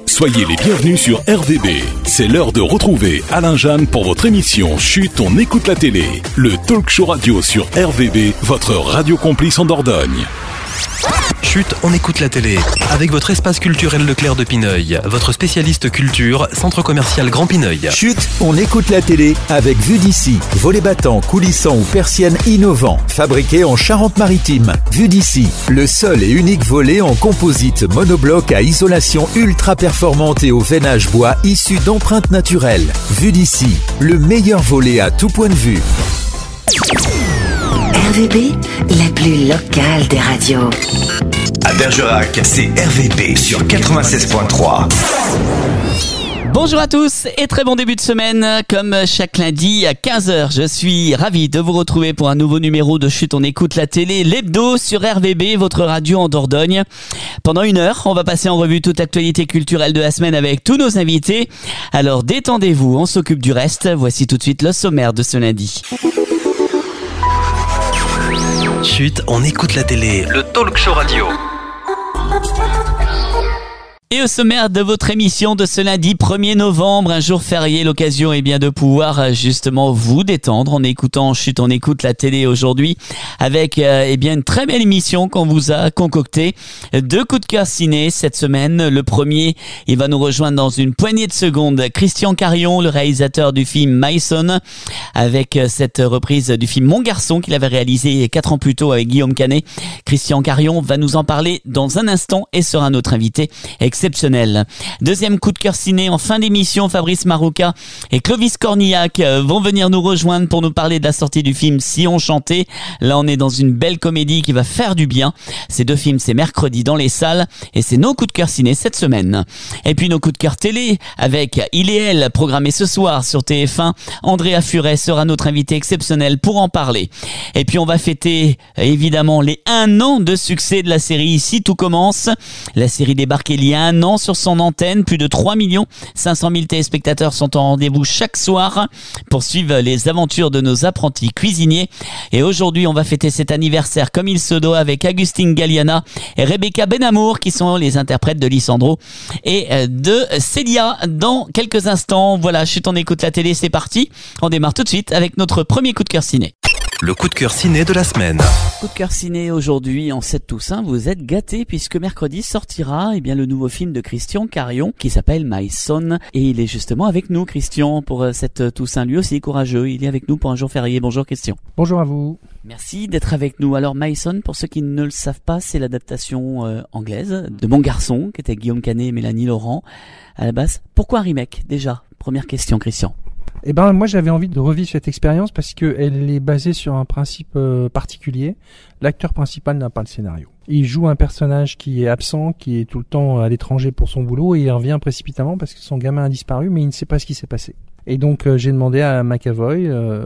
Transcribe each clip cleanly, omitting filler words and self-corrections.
Soyez les bienvenus sur RVB. C'est l'heure de retrouver Alain Jeanne pour votre émission Chut, on écoute la télé. Le talk show radio sur RVB, votre radio complice en Dordogne. Chut, on écoute la télé. Avec votre espace culturel Leclerc de Pineuil, votre spécialiste culture, centre commercial Grand Pineuil. Chut, on écoute la télé avec Vue d'ici. Volets battants, coulissants ou persiennes innovants. Fabriqués en Charente-Maritime. Vue d'ici, le seul et unique volet en composite monobloc à isolation ultra performante et au veinage bois issu d'empreintes naturelles. Vue d'ici, le meilleur volet à tout point de vue. RVB, la plus locale des radios. À Bergerac, c'est RVB sur 96.3. Bonjour à tous et très bon début de semaine. Comme chaque lundi à 15h, je suis ravi de vous retrouver pour un nouveau numéro de Chut, on écoute la télé, l'hebdo sur RVB, votre radio en Dordogne. Pendant 1 heure, on va passer en revue toute l'actualité culturelle de la semaine avec tous nos invités. Alors détendez-vous, on s'occupe du reste. Voici tout de suite le sommaire de ce lundi. Chut, on écoute la télé. Le talk show radio. Et au sommaire de votre émission de ce lundi 1er novembre, un jour férié, l'occasion est bien de pouvoir justement vous détendre en écoutant Chut, on écoute la télé aujourd'hui avec une très belle émission qu'on vous a concoctée. 2 coups de cœur ciné cette semaine. Le premier, il va nous rejoindre dans une poignée de secondes. Christian Carion, le réalisateur du film Myson, avec cette reprise du film Mon Garçon qu'il avait réalisé 4 ans plus tôt avec Guillaume Canet. Christian Carion va nous en parler dans un instant et sera notre invité exceptionnel. Deuxième coup de cœur ciné en fin d'émission, Fabrice Marouka et Clovis Cornillac vont venir nous rejoindre pour nous parler de la sortie du film Si on chantait. Là, on est dans une belle comédie qui va faire du bien. Ces 2 films, c'est mercredi dans les salles et c'est nos coups de cœur ciné cette semaine. Et puis nos coups de cœur télé avec Il et Elle, programmé ce soir sur TF1. Andrea Furet sera notre invité exceptionnel pour en parler. Et puis on va fêter évidemment les 1 an de succès de la série Ici tout commence. La série débarque il y a 1 an sur son antenne. Plus de 3 500 000 téléspectateurs sont en rendez-vous chaque soir pour suivre les aventures de nos apprentis cuisiniers. Et aujourd'hui, on va fêter cet anniversaire comme il se doit avec Agustine Galliana et Rebecca Benamour qui sont les interprètes de Lisandro et de Célia dans quelques instants. Voilà, Chut, on écoute la télé, c'est parti. On démarre tout de suite avec notre premier coup de cœur ciné. Le coup de cœur ciné de la semaine. Coup de cœur ciné aujourd'hui en cette Toussaint, vous êtes gâtés puisque mercredi sortira le nouveau film de Christian Carion qui s'appelle Myson et il est justement avec nous Christian pour cette Toussaint, lui aussi courageux, il est avec nous pour un jour férié. Bonjour Christian. Bonjour à vous. Merci d'être avec nous. Alors Myson, pour ceux qui ne le savent pas, c'est l'adaptation anglaise de Mon Garçon qui était Guillaume Canet et Mélanie Laurent à la base. Pourquoi un remake déjà? Première question Christian. Eh ben, moi, j'avais envie de revivre cette expérience parce que elle est basée sur un principe particulier. L'acteur principal n'a pas le scénario. Il joue un personnage qui est absent, qui est tout le temps à l'étranger pour son boulot et il revient précipitamment parce que son gamin a disparu, mais il ne sait pas ce qui s'est passé. Et donc, j'ai demandé à McAvoy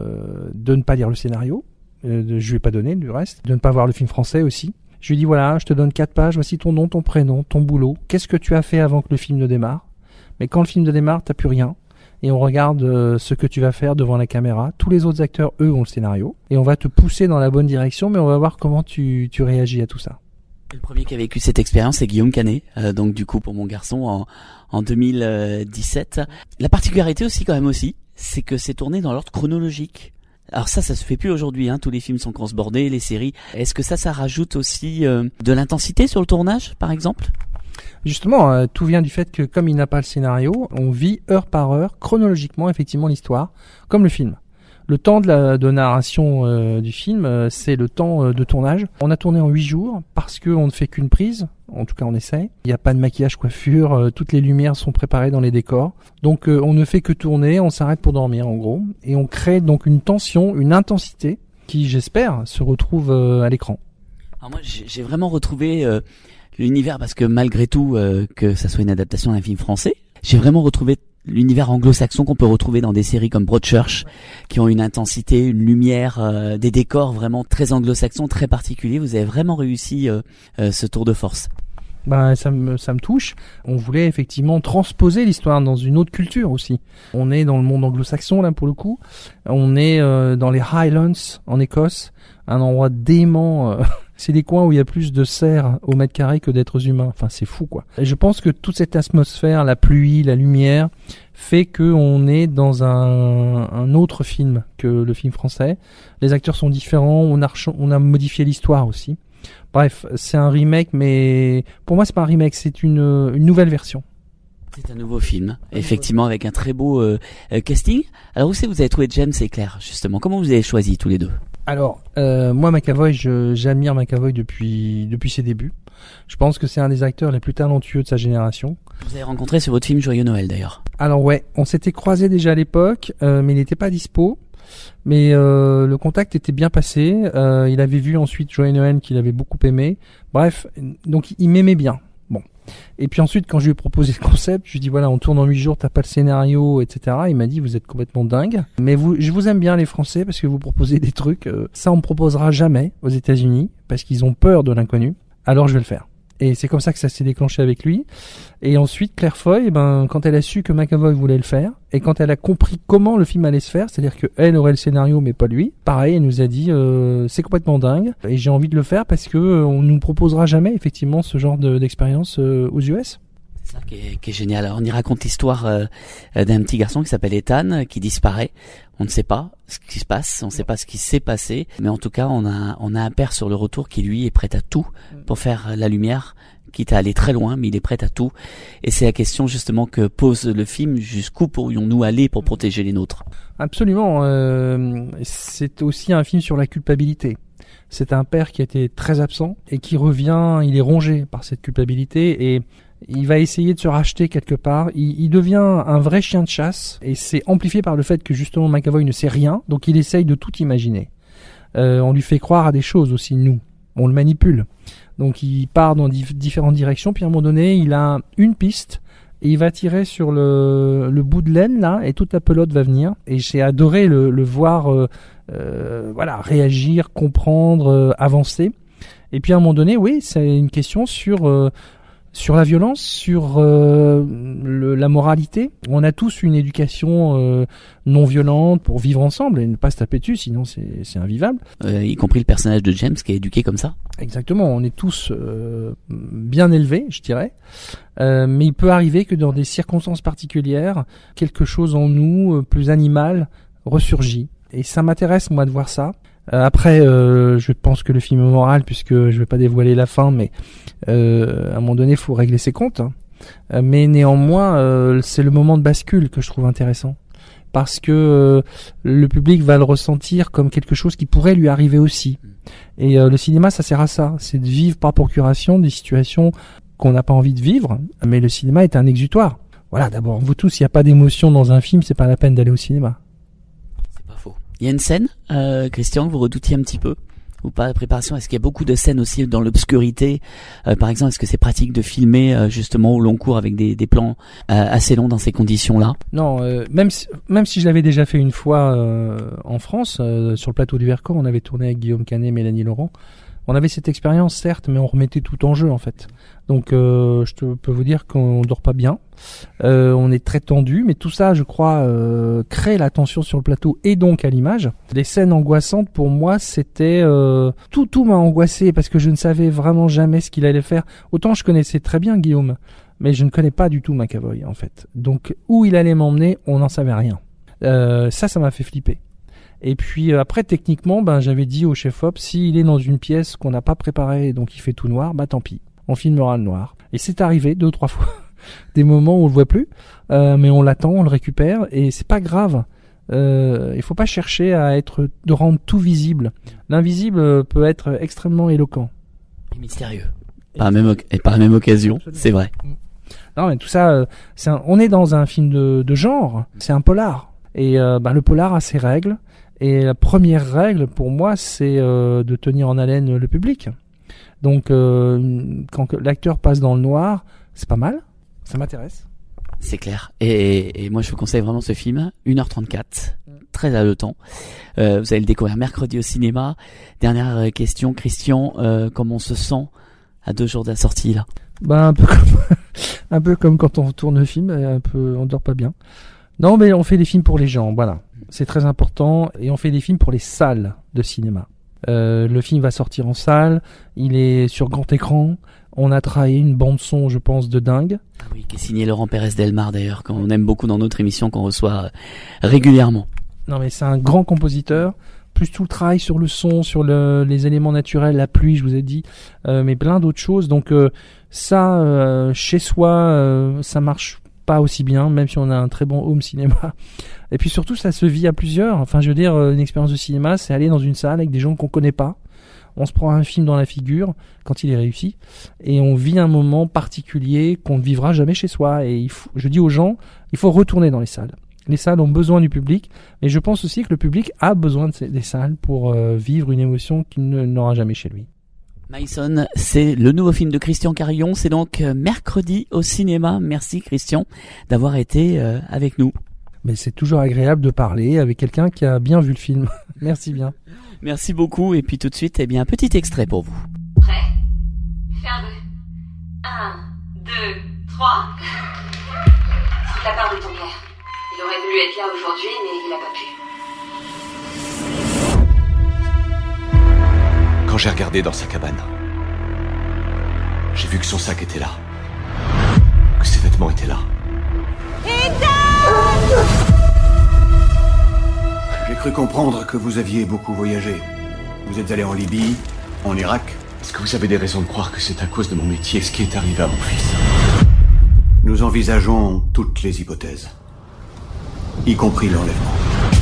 de ne pas lire le scénario. Je lui ai pas donné du reste. De ne pas voir le film français aussi. Je lui ai dit, voilà, je te donne 4 pages, voici ton nom, ton prénom, ton boulot. Qu'est-ce que tu as fait avant que le film ne démarre? Mais quand le film ne démarre, t'as plus rien. Et on regarde ce que tu vas faire devant la caméra. Tous les autres acteurs, eux, ont le scénario. Et on va te pousser dans la bonne direction, mais on va voir comment tu réagis à tout ça. Le premier qui a vécu cette expérience, c'est Guillaume Canet. Donc du coup, pour Mon Garçon, en 2017. La particularité aussi, c'est que c'est tourné dans l'ordre chronologique. Alors ça se fait plus aujourd'hui, tous les films sont cross-bordés, les séries. Est-ce que ça rajoute aussi de l'intensité sur le tournage, par exemple ? Justement, tout vient du fait que comme il n'a pas le scénario, on vit heure par heure, chronologiquement, effectivement, l'histoire, comme le film. Le temps de narration du film, c'est le temps de tournage. On a tourné en 8 jours parce qu'on ne fait qu'une prise, en tout cas on essaie. Il n'y a pas de maquillage, coiffure, toutes les lumières sont préparées dans les décors. Donc on ne fait que tourner, on s'arrête pour dormir en gros. Et on crée donc une tension, une intensité qui, j'espère, se retrouve à l'écran. Alors moi j'ai vraiment retrouvé l'univers parce que malgré tout, que ça soit une adaptation d'un film français, j'ai vraiment retrouvé l'univers anglo-saxon qu'on peut retrouver dans des séries comme Broadchurch, qui ont une intensité, une lumière, des décors vraiment très anglo-saxons, très particuliers. Vous avez vraiment réussi ce tour de force. Ça me touche. On voulait effectivement transposer l'histoire dans une autre culture aussi. On est dans le monde anglo-saxon là pour le coup. On est dans les Highlands en Écosse, un endroit dément c'est des coins où il y a plus de cerfs au mètre carré que d'êtres humains. Enfin, c'est fou, quoi. Et je pense que toute cette atmosphère, la pluie, la lumière, fait qu'on est dans un autre film que le film français. Les acteurs sont différents, on a modifié l'histoire aussi. Bref, c'est un remake, mais pour moi, c'est pas un remake, c'est une nouvelle version. C'est un nouveau film, effectivement, avec un très beau casting. Alors, où c'est que vous avez trouvé James et Claire, justement? Comment vous avez choisi tous les deux? Alors, moi, McAvoy, j'admire McAvoy depuis ses débuts. Je pense que c'est un des acteurs les plus talentueux de sa génération. Vous avez rencontré sur votre film Joyeux Noël, d'ailleurs. Alors ouais, on s'était croisés déjà à l'époque, mais il n'était pas dispo. Mais le contact était bien passé. Il avait vu ensuite Joyeux Noël qu'il avait beaucoup aimé. Bref, donc il m'aimait bien. Bon. Et puis ensuite, quand je lui ai proposé le concept, je lui ai dit voilà, on tourne en 8 jours, t'as pas le scénario, etc. Il m'a dit vous êtes complètement dingue. Mais je vous aime bien les Français parce que vous proposez des trucs. Ça on me proposera jamais aux États-Unis parce qu'ils ont peur de l'inconnu. Alors je vais le faire. Et c'est comme ça que ça s'est déclenché avec lui. Et ensuite, Claire Foy, quand elle a su que McAvoy voulait le faire, et quand elle a compris comment le film allait se faire, c'est-à-dire qu'elle aurait le scénario mais pas lui, pareil, elle nous a dit c'est complètement dingue, et j'ai envie de le faire parce que on nous proposera jamais effectivement ce genre d'expérience aux US. C'est ça qui est génial. Alors, on y raconte l'histoire d'un petit garçon qui s'appelle Ethan, qui disparaît. On ne sait pas ce qui se passe, on ne sait pas ce qui s'est passé, mais en tout cas, on a un père sur le retour qui lui est prêt à tout pour faire la lumière, quitte à aller très loin, mais il est prêt à tout. Et c'est la question justement que pose le film, jusqu'où pourrions-nous aller pour protéger les nôtres? Absolument. C'est aussi un film sur la culpabilité. C'est un père qui a été très absent et qui revient, il est rongé par cette culpabilité et il va essayer de se racheter quelque part. Il devient un vrai chien de chasse et c'est amplifié par le fait que justement McAvoy ne sait rien, donc il essaye de tout imaginer. On lui fait croire à des choses aussi, nous. On le manipule. Donc il part dans différentes directions, puis à un moment donné, il a une piste et il va tirer sur le bout de laine là et toute la pelote va venir. Et j'ai adoré le voir réagir, comprendre, avancer. Et puis à un moment donné, oui, c'est une question sur la violence, sur la moralité. On a tous une éducation non violente pour vivre ensemble et ne pas se taper dessus, sinon c'est invivable. Y compris le personnage de James qui est éduqué comme ça. Exactement, on est tous bien élevés, je dirais. Mais il peut arriver que dans des circonstances particulières, quelque chose en nous, plus animal, ressurgit. Et ça m'intéresse, moi, de voir ça. Après, je pense que le film est moral, puisque je vais pas dévoiler la fin, mais à un moment donné, il faut régler ses comptes. Mais néanmoins, c'est le moment de bascule que je trouve intéressant. Parce que le public va le ressentir comme quelque chose qui pourrait lui arriver aussi. Et le cinéma, ça sert à ça. C'est de vivre par procuration des situations qu'on n'a pas envie de vivre. Mais le cinéma est un exutoire. Voilà, d'abord, vous tous, il n'y a pas d'émotion dans un film, c'est pas la peine d'aller au cinéma. Il y a une scène, Christian, que vous redoutiez un petit peu ou pas, la préparation? Est-ce qu'il y a beaucoup de scènes aussi dans l'obscurité? Par exemple, est-ce que c'est pratique de filmer justement au long cours avec des plans assez longs dans ces conditions-là? Non, même si je l'avais déjà fait une fois en France, sur le plateau du Vercors, on avait tourné avec Guillaume Canet, Mélanie Laurent. On avait cette expérience, certes, mais on remettait tout en jeu en fait. Donc je peux vous dire qu'on dort pas bien. On est très tendu, mais tout ça, je crois, crée la tension sur le plateau et donc à l'image. Les scènes angoissantes, pour moi, c'était tout m'a angoissé parce que je ne savais vraiment jamais ce qu'il allait faire. Autant je connaissais très bien Guillaume, mais je ne connais pas du tout McAvoy en fait. Donc où il allait m'emmener, on n'en savait rien. Ça m'a fait flipper. Et puis après, techniquement, j'avais dit au chef-op, s'il est dans une pièce qu'on n'a pas préparée, donc il fait tout noir, tant pis, on filmera le noir. Et c'est arrivé 2 ou 3 fois, des moments où on le voit plus, mais on l'attend, on le récupère, et c'est pas grave. Il faut pas chercher de rendre tout visible. L'invisible peut être extrêmement éloquent. Et mystérieux. Par la même occasion, c'est vrai. Non, mais tout ça, on est dans un film de genre, c'est un polar. Et le polar a ses règles. Et la première règle pour moi, c'est de tenir en haleine le public. Donc quand l'acteur passe dans le noir, c'est pas mal, ça m'intéresse. C'est clair. Et moi je vous conseille vraiment ce film, 1h34, très haletant. Vous allez le découvrir mercredi au cinéma. Dernière question, Christian, comment on se sent à 2 jours de la sortie là? Un peu comme quand on tourne le film, on dort pas bien. Non, mais on fait des films pour les gens, voilà. C'est très important, et on fait des films pour les salles de cinéma. Le film va sortir en salle, il est sur grand écran. On a travaillé une bande son, je pense, de dingue. Ah oui, qui est signé Laurent Pérez Delmar d'ailleurs, qu'on aime beaucoup dans notre émission, qu'on reçoit régulièrement. Non mais c'est un grand compositeur, plus tout le travail sur le son, sur les éléments naturels, la pluie, je vous ai dit, mais plein d'autres choses. Donc ça, chez soi, ça marche pas aussi bien, même si on a un très bon home cinéma. Et puis surtout, ça se vit à plusieurs. Enfin, je veux dire, une expérience de cinéma, c'est aller dans une salle avec des gens qu'on connaît pas. On se prend un film dans la figure quand il est réussi et on vit un moment particulier qu'on ne vivra jamais chez soi. Et je dis aux gens, il faut retourner dans les salles. Les salles ont besoin du public, mais je pense aussi que le public a besoin des salles pour vivre une émotion qu'il n'aura jamais chez lui. Maïson, c'est le nouveau film de Christian Carillon, c'est donc mercredi au cinéma. Merci Christian d'avoir été avec nous. Mais c'est toujours agréable de parler avec quelqu'un qui a bien vu le film. Merci bien. Merci beaucoup, et puis tout de suite, eh bien, un petit extrait pour vous. Prêt? Faire 1, 2, 3. C'est de la part de ton père. Il aurait voulu être là aujourd'hui, mais il n'a pas pu. Quand j'ai regardé dans sa cabane, j'ai vu que son sac était là. Que ses vêtements étaient là. J'ai cru comprendre que vous aviez beaucoup voyagé. Vous êtes allé en Libye, en Irak. Est-ce que vous avez des raisons de croire que c'est à cause de mon métier ce qui est arrivé à mon fils? Nous envisageons toutes les hypothèses, y compris l'enlèvement.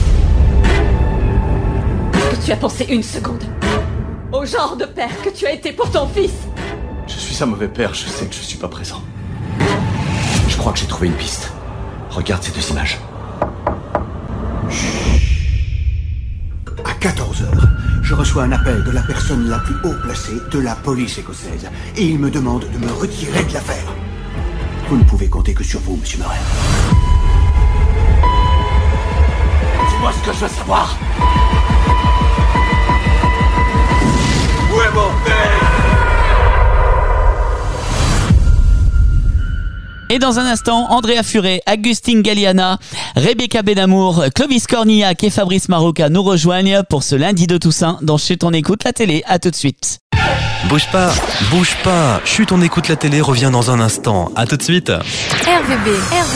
Est-ce que tu as pensé une seconde au genre de père que tu as été pour ton fils? Je suis un mauvais père, je sais que je suis pas présent. Je crois que j'ai trouvé une piste. Regarde ces 2 images. À 14h, je reçois un appel de la personne la plus haut placée de la police écossaise. Et il me demande de me retirer de l'affaire. Vous ne pouvez compter que sur vous, monsieur Murray. Dis-moi ce que je veux savoir. Où est mon père? Et dans un instant, Andrea Furet, Agustin Galliana, Rebecca Benamour, Clovis Cornillac et Fabrice Marocca nous rejoignent pour ce lundi de Toussaint dans Chut on écoute la télé. À tout de suite. Bouge pas, Chut on écoute la télé revient dans un instant. À tout de suite. RVB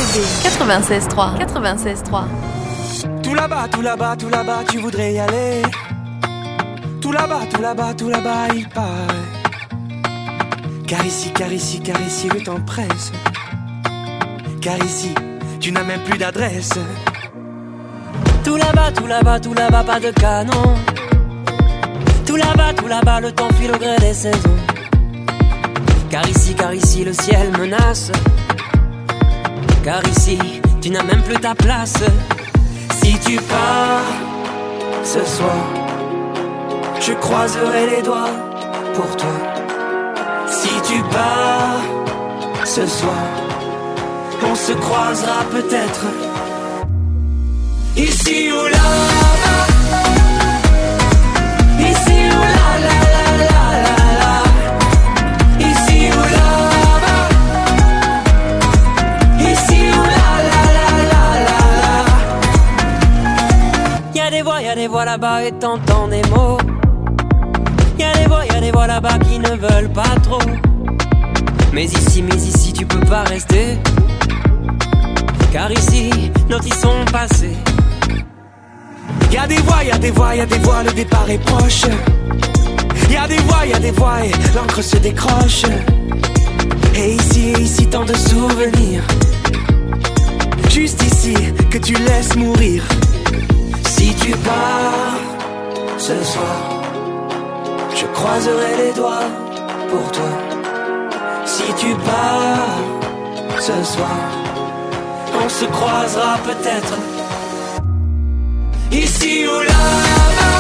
96.3. Tout là-bas, tu voudrais y aller. Tout là-bas, il paraît. Car ici, le temps presse. Car ici, tu n'as même plus d'adresse. Tout là-bas, pas de canon. Tout là-bas, le temps file au gré des saisons. Car ici, le ciel menace. Car ici, tu n'as même plus ta place. Si tu pars ce soir, je croiserai les doigts pour toi. Si tu pars ce soir, on se croisera peut-être ici ou là-bas. Ici ou là-la-la-la-la-la. Ici ou là-bas. Ici ou là-la-la-la-la-la. Y'a des voix là-bas et t'entends des mots. Y'a des voix là-bas qui ne veulent pas trop. Mais ici, tu peux pas rester. Car ici, nos vies sont passés. Y'a des voix, le départ est proche. Y'a des voix et l'encre se décroche. Et ici, tant de souvenirs. Juste ici, que tu laisses mourir. Si tu pars ce soir, je croiserai les doigts pour toi. Si tu pars ce soir, on se croisera peut-être ici ou là-bas.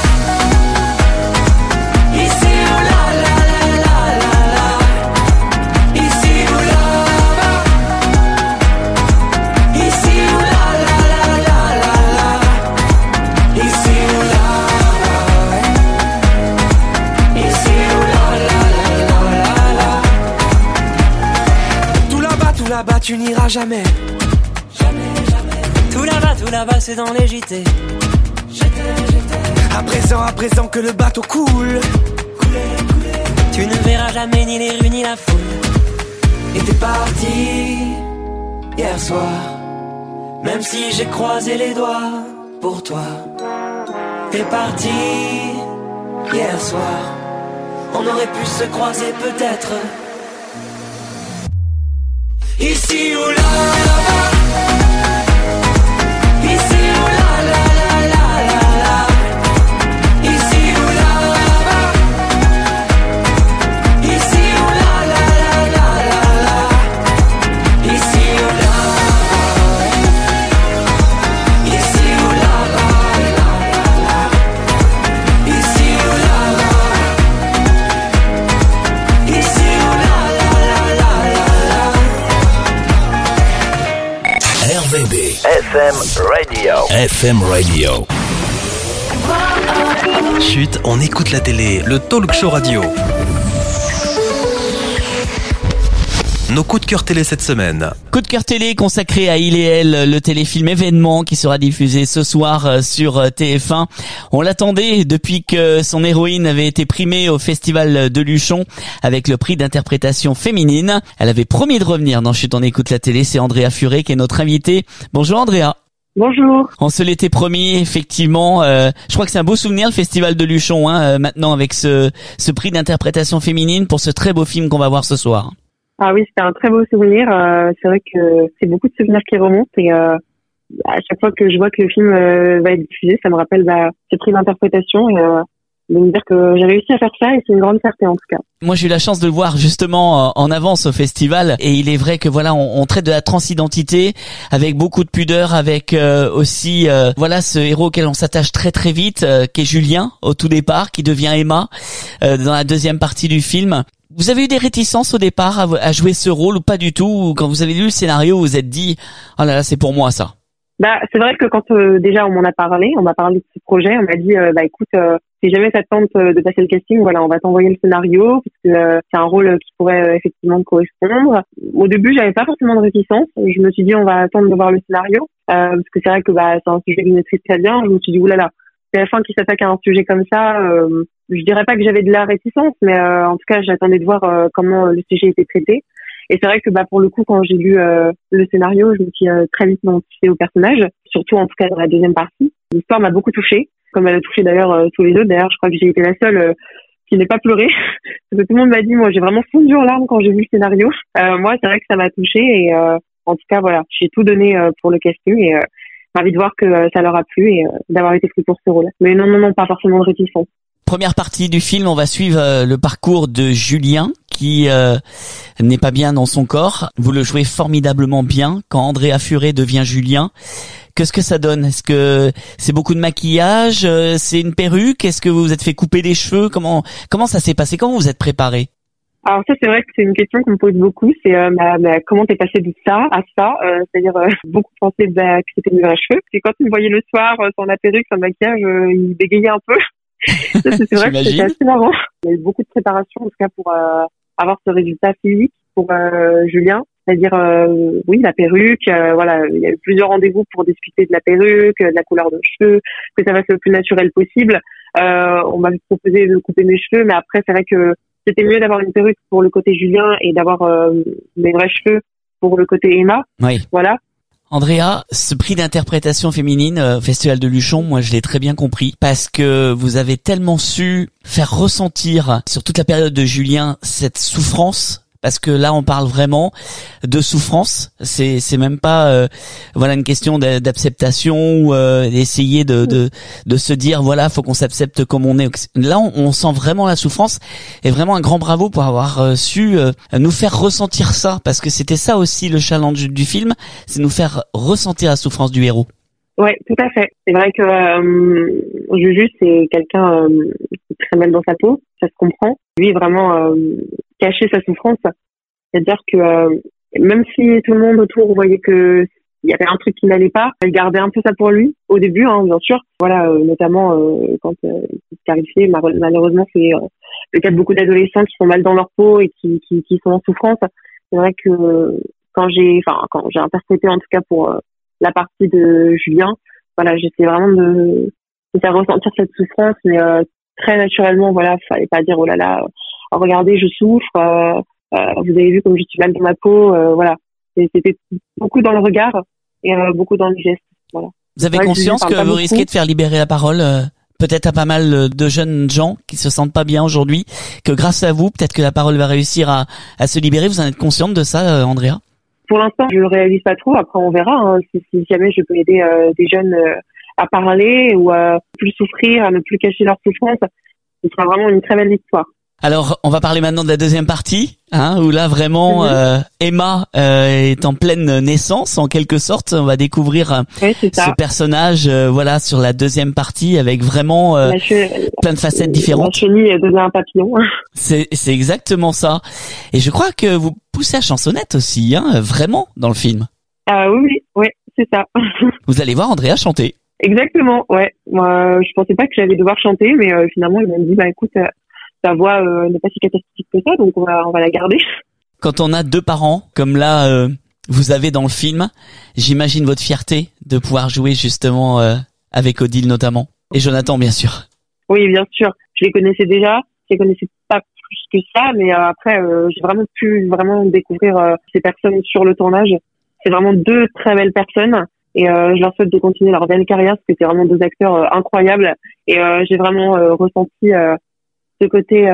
Ici ou là-la-la-la-la-la. Ici ou là-bas. Ici ou là-la-la-la-la-la. Ici ou là-bas. Ici ou là-la-la-la-la-la. Tout là-bas, tu n'iras jamais. Tout là-bas, c'est dans les JT. À présent que le bateau coule, tu ne verras jamais ni les rues ni la foule. Et t'es parti hier soir, même si j'ai croisé les doigts pour toi. T'es parti hier soir, on aurait pu se croiser peut-être ici ou là-bas. Ici ou là-la-la-la-la-la. Ici ou là-bas. Ici ou là-la-la-la-la-la. Ici ou là-bas. Ici ou là-la-la-la-la. Ici ou là-bas. Ici ou là-la-la-la-la. RVB FM Radio. FM Radio. Chut, on écoute la télé, le talk show radio. Nos coups de cœur télé cette semaine. Coup de cœur télé consacré à Il et Elle, le téléfilm événement qui sera diffusé ce soir sur TF1. On l'attendait depuis que son héroïne avait été primée au festival de Luchon avec le prix d'interprétation féminine. Elle avait promis de revenir dans Chut, on écoute la télé. C'est Andrea Furet qui est notre invitée. Bonjour Andrea. Bonjour. On se l'était promis, effectivement. Je crois que c'est un beau souvenir, le festival de Luchon, maintenant avec ce prix d'interprétation féminine pour ce très beau film qu'on va voir ce soir. Ah oui, c'était un très beau souvenir. C'est vrai que c'est beaucoup de souvenirs qui remontent et à chaque fois que je vois que le film va être diffusé, ça me rappelle ce prix d'interprétation et de me dire que j'ai réussi à faire ça et c'est une grande fierté en tout cas. Moi, j'ai eu la chance de le voir justement en avance au festival et il est vrai que voilà, on traite de la transidentité avec beaucoup de pudeur, avec aussi voilà ce héros auquel on s'attache très très vite, qui est Julien au tout départ, qui devient Emma dans la deuxième partie du film. Vous avez eu des réticences au départ à jouer ce rôle ou pas du tout, ou quand vous avez lu le scénario, vous vous êtes dit « Oh là là, c'est pour moi ça ». C'est vrai que quand déjà on m'a parlé de ce projet, on m'a dit écoute, si jamais ça te tente de passer le casting, voilà, on va t'envoyer le scénario parce que c'est un rôle qui pourrait effectivement te correspondre. Au début, j'avais pas forcément de réticence. Je me suis dit on va attendre de voir le scénario parce que c'est vrai que c'est un sujet que je maîtrise très bien. Je me suis dit oulala, TF1 qui s'attaque à un sujet comme ça, je dirais pas que j'avais de la réticence, mais en tout cas j'attendais de voir comment le sujet était traité. Et c'est vrai que pour le coup, quand j'ai lu le scénario, je me suis très vite identifiée au personnage, surtout en tout cas dans la deuxième partie. L'histoire m'a beaucoup touchée, comme elle a touché d'ailleurs tous les autres. D'ailleurs, je crois que j'ai été la seule qui n'ait pas pleuré, parce que tout le monde m'a dit, moi j'ai vraiment fondu en larmes quand j'ai vu le scénario. Moi, c'est vrai que ça m'a touchée et en tout cas voilà, j'ai tout donné pour le casting et ravie de voir que ça leur a plu et d'avoir été pris pour ce rôle. Mais non, pas forcément de réticence. Première partie du film, on va suivre le parcours de Julien qui n'est pas bien dans son corps. Vous le jouez formidablement bien quand Andrea Furet devient Julien. Qu'est-ce que ça donne? Est-ce que c'est beaucoup de maquillage? C'est une perruque? Est-ce que vous vous êtes fait couper les cheveux? Comment ça s'est passé? Comment vous êtes préparé? Alors ça, c'est vrai que c'est une question qu'on me pose beaucoup. C'est comment t'es passé de ça à ça? C'est-à-dire beaucoup pensaient que c'était mes vrais cheveux. Et quand ils me voyaient le soir sans la perruque, sans le maquillage, ils bégayaient un peu. Ça, c'est vrai que c'était assez marrant. Il y a eu beaucoup de préparation en tout cas pour avoir ce résultat physique pour Julien. C'est-à-dire oui, la perruque, voilà, il y a eu plusieurs rendez-vous pour discuter de la perruque, de la couleur de cheveux, que ça va être le plus naturel possible. On m'a proposé de couper mes cheveux, mais après c'est vrai que c'était mieux d'avoir une perruque pour le côté Julien et d'avoir mes vrais cheveux pour le côté Emma. Oui. Voilà. Andrea, ce prix d'interprétation féminine au Festival de Luchon, moi je l'ai très bien compris parce que vous avez tellement su faire ressentir sur toute la période de Julien cette souffrance. Parce que là, on parle vraiment de souffrance. C'est même pas voilà une question d'acceptation ou d'essayer de se dire voilà, faut qu'on s'accepte comme on est. Là, on sent vraiment la souffrance et vraiment un grand bravo pour avoir su nous faire ressentir ça, parce que c'était ça aussi le challenge du film, c'est nous faire ressentir la souffrance du héros. Ouais, tout à fait. C'est vrai que Juju, c'est quelqu'un qui est très mal dans sa peau, ça se comprend. Lui, vraiment cacher sa souffrance, c'est-à-dire que même si tout le monde autour voyait que il y avait un truc qui n'allait pas, il gardait un peu ça pour lui au début, bien sûr. Voilà, notamment quand il s'est clarifié, malheureusement, c'est le cas de beaucoup d'adolescents qui sont mal dans leur peau et qui sont en souffrance. C'est vrai que quand j'ai interprété en tout cas pour la partie de Julien, voilà, j'essaie vraiment de faire ressentir cette souffrance, mais très naturellement, voilà, fallait pas dire oh là là, regardez, je souffre, vous avez vu comme je suis mal dans ma peau, voilà. C'était beaucoup dans le regard et beaucoup dans le geste, voilà. Vous avez conscience que vous risquez de faire libérer la parole peut-être à pas mal de jeunes gens qui se sentent pas bien aujourd'hui, que grâce à vous, peut-être que la parole va réussir à se libérer. Vous en êtes consciente de ça, Andrea? Pour l'instant, je le réalise pas trop. Après, on verra hein, si jamais je peux aider des jeunes à parler ou à plus souffrir, à ne plus cacher leur souffrance. Ce sera vraiment une très belle histoire. Alors, on va parler maintenant de la deuxième partie, hein, où là vraiment Emma est en pleine naissance, en quelque sorte. On va découvrir ce personnage, voilà, sur la deuxième partie, avec vraiment plein de facettes différentes. La chenille devient un papillon. C'est exactement ça. Et je crois que vous poussez à chansonnette aussi, hein, vraiment dans le film. Oui, c'est ça. Vous allez voir Andrea chanter. Exactement, ouais. Moi, je pensais pas que j'allais devoir chanter, mais finalement ils m'ont dit écoute. Ta voix n'est pas si catastrophique que ça, donc on va la garder. Quand on a deux parents, comme là vous avez dans le film, j'imagine votre fierté de pouvoir jouer justement avec Odile notamment, et Jonathan bien sûr. Oui, bien sûr. Je les connaissais déjà, je les connaissais pas plus que ça, mais après j'ai vraiment pu découvrir ces personnes sur le tournage. C'est vraiment deux très belles personnes, et je leur souhaite de continuer leur belle carrière, parce que c'est vraiment deux acteurs incroyables, et j'ai vraiment ressenti ce côté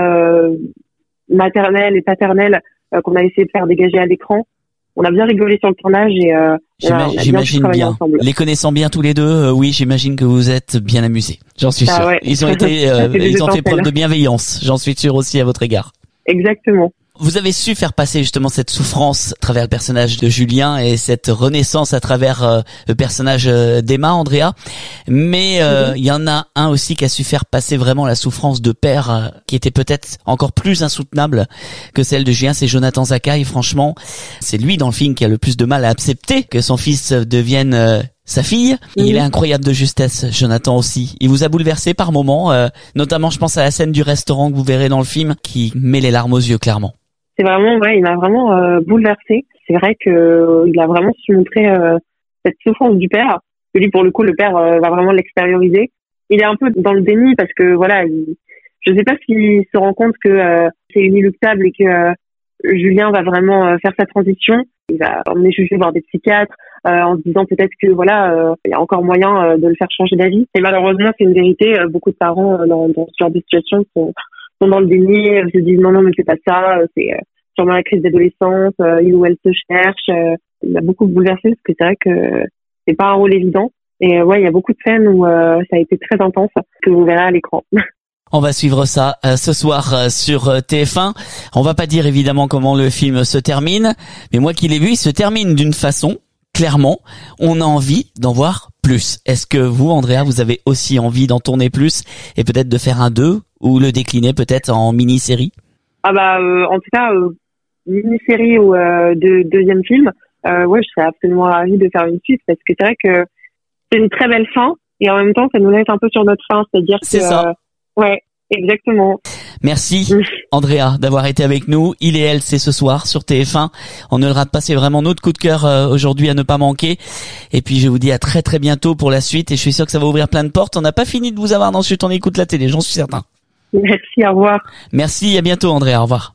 maternel et paternel qu'on a essayé de faire dégager à l'écran. On a bien rigolé sur le tournage et j'imagine bien. Ensemble. Les connaissant bien tous les deux, oui, j'imagine que vous êtes bien amusés. J'en suis sûr. Ouais. Ils ont fait preuve de bienveillance. J'en suis sûr aussi à votre égard. Exactement. Vous avez su faire passer justement cette souffrance à travers le personnage de Julien et cette renaissance à travers le personnage d'Emma, Andrea. Mais il y en a un aussi qui a su faire passer vraiment la souffrance de père qui était peut-être encore plus insoutenable que celle de Julien, c'est Jonathan Zakaï. Franchement, c'est lui dans le film qui a le plus de mal à accepter que son fils devienne sa fille. Il est incroyable de justesse, Jonathan aussi. Il vous a bouleversé par moments, notamment je pense à la scène du restaurant que vous verrez dans le film qui met les larmes aux yeux clairement. C'est vraiment, il m'a vraiment bouleversé. C'est vrai que il a vraiment su montrer cette souffrance du père. Que lui, pour le coup, le père va vraiment l'extérioriser. Il est un peu dans le déni parce que voilà, je sais pas s'il se rend compte que c'est inéluctable et que Julien va vraiment faire sa transition. Il va emmener Juju voir des psychiatres en se disant peut-être que voilà, il y a encore moyen de le faire changer d'avis. Et malheureusement, c'est une vérité. Beaucoup de parents dans ce genre de situation sont dans le déni, se disent non, mais c'est pas ça, c'est sûrement la crise d'adolescence, il ou elle se cherche. Il m'a beaucoup bouleversé parce que c'est vrai que c'est pas un rôle évident. Et il y a beaucoup de scènes où ça a été très intense, que vous verrez à l'écran. On va suivre ça ce soir sur TF1. On va pas dire évidemment comment le film se termine, mais moi qui l'ai vu, il se termine d'une façon, clairement, on a envie d'en voir plus. Est-ce que vous, Andrea, vous avez aussi envie d'en tourner plus et peut-être de faire un 2 ou le décliner peut-être en mini-série? En tout cas, mini-série ou deuxième film, je serais absolument ravie de faire une suite parce que c'est vrai que c'est une très belle fin et en même temps, ça nous laisse un peu sur notre fin, c'est-à-dire c'est que... ça. Ouais, exactement. Merci Andrea d'avoir été avec nous. Il et elle, c'est ce soir sur TF1. On ne le rate pas, c'est vraiment notre coup de cœur aujourd'hui à ne pas manquer. Et puis je vous dis à très très bientôt pour la suite et je suis sûr que ça va ouvrir plein de portes. On n'a pas fini de vous avoir dans Chut, on écoute la télé, j'en suis certain. Merci, au revoir. Merci, à bientôt Andrea, au revoir.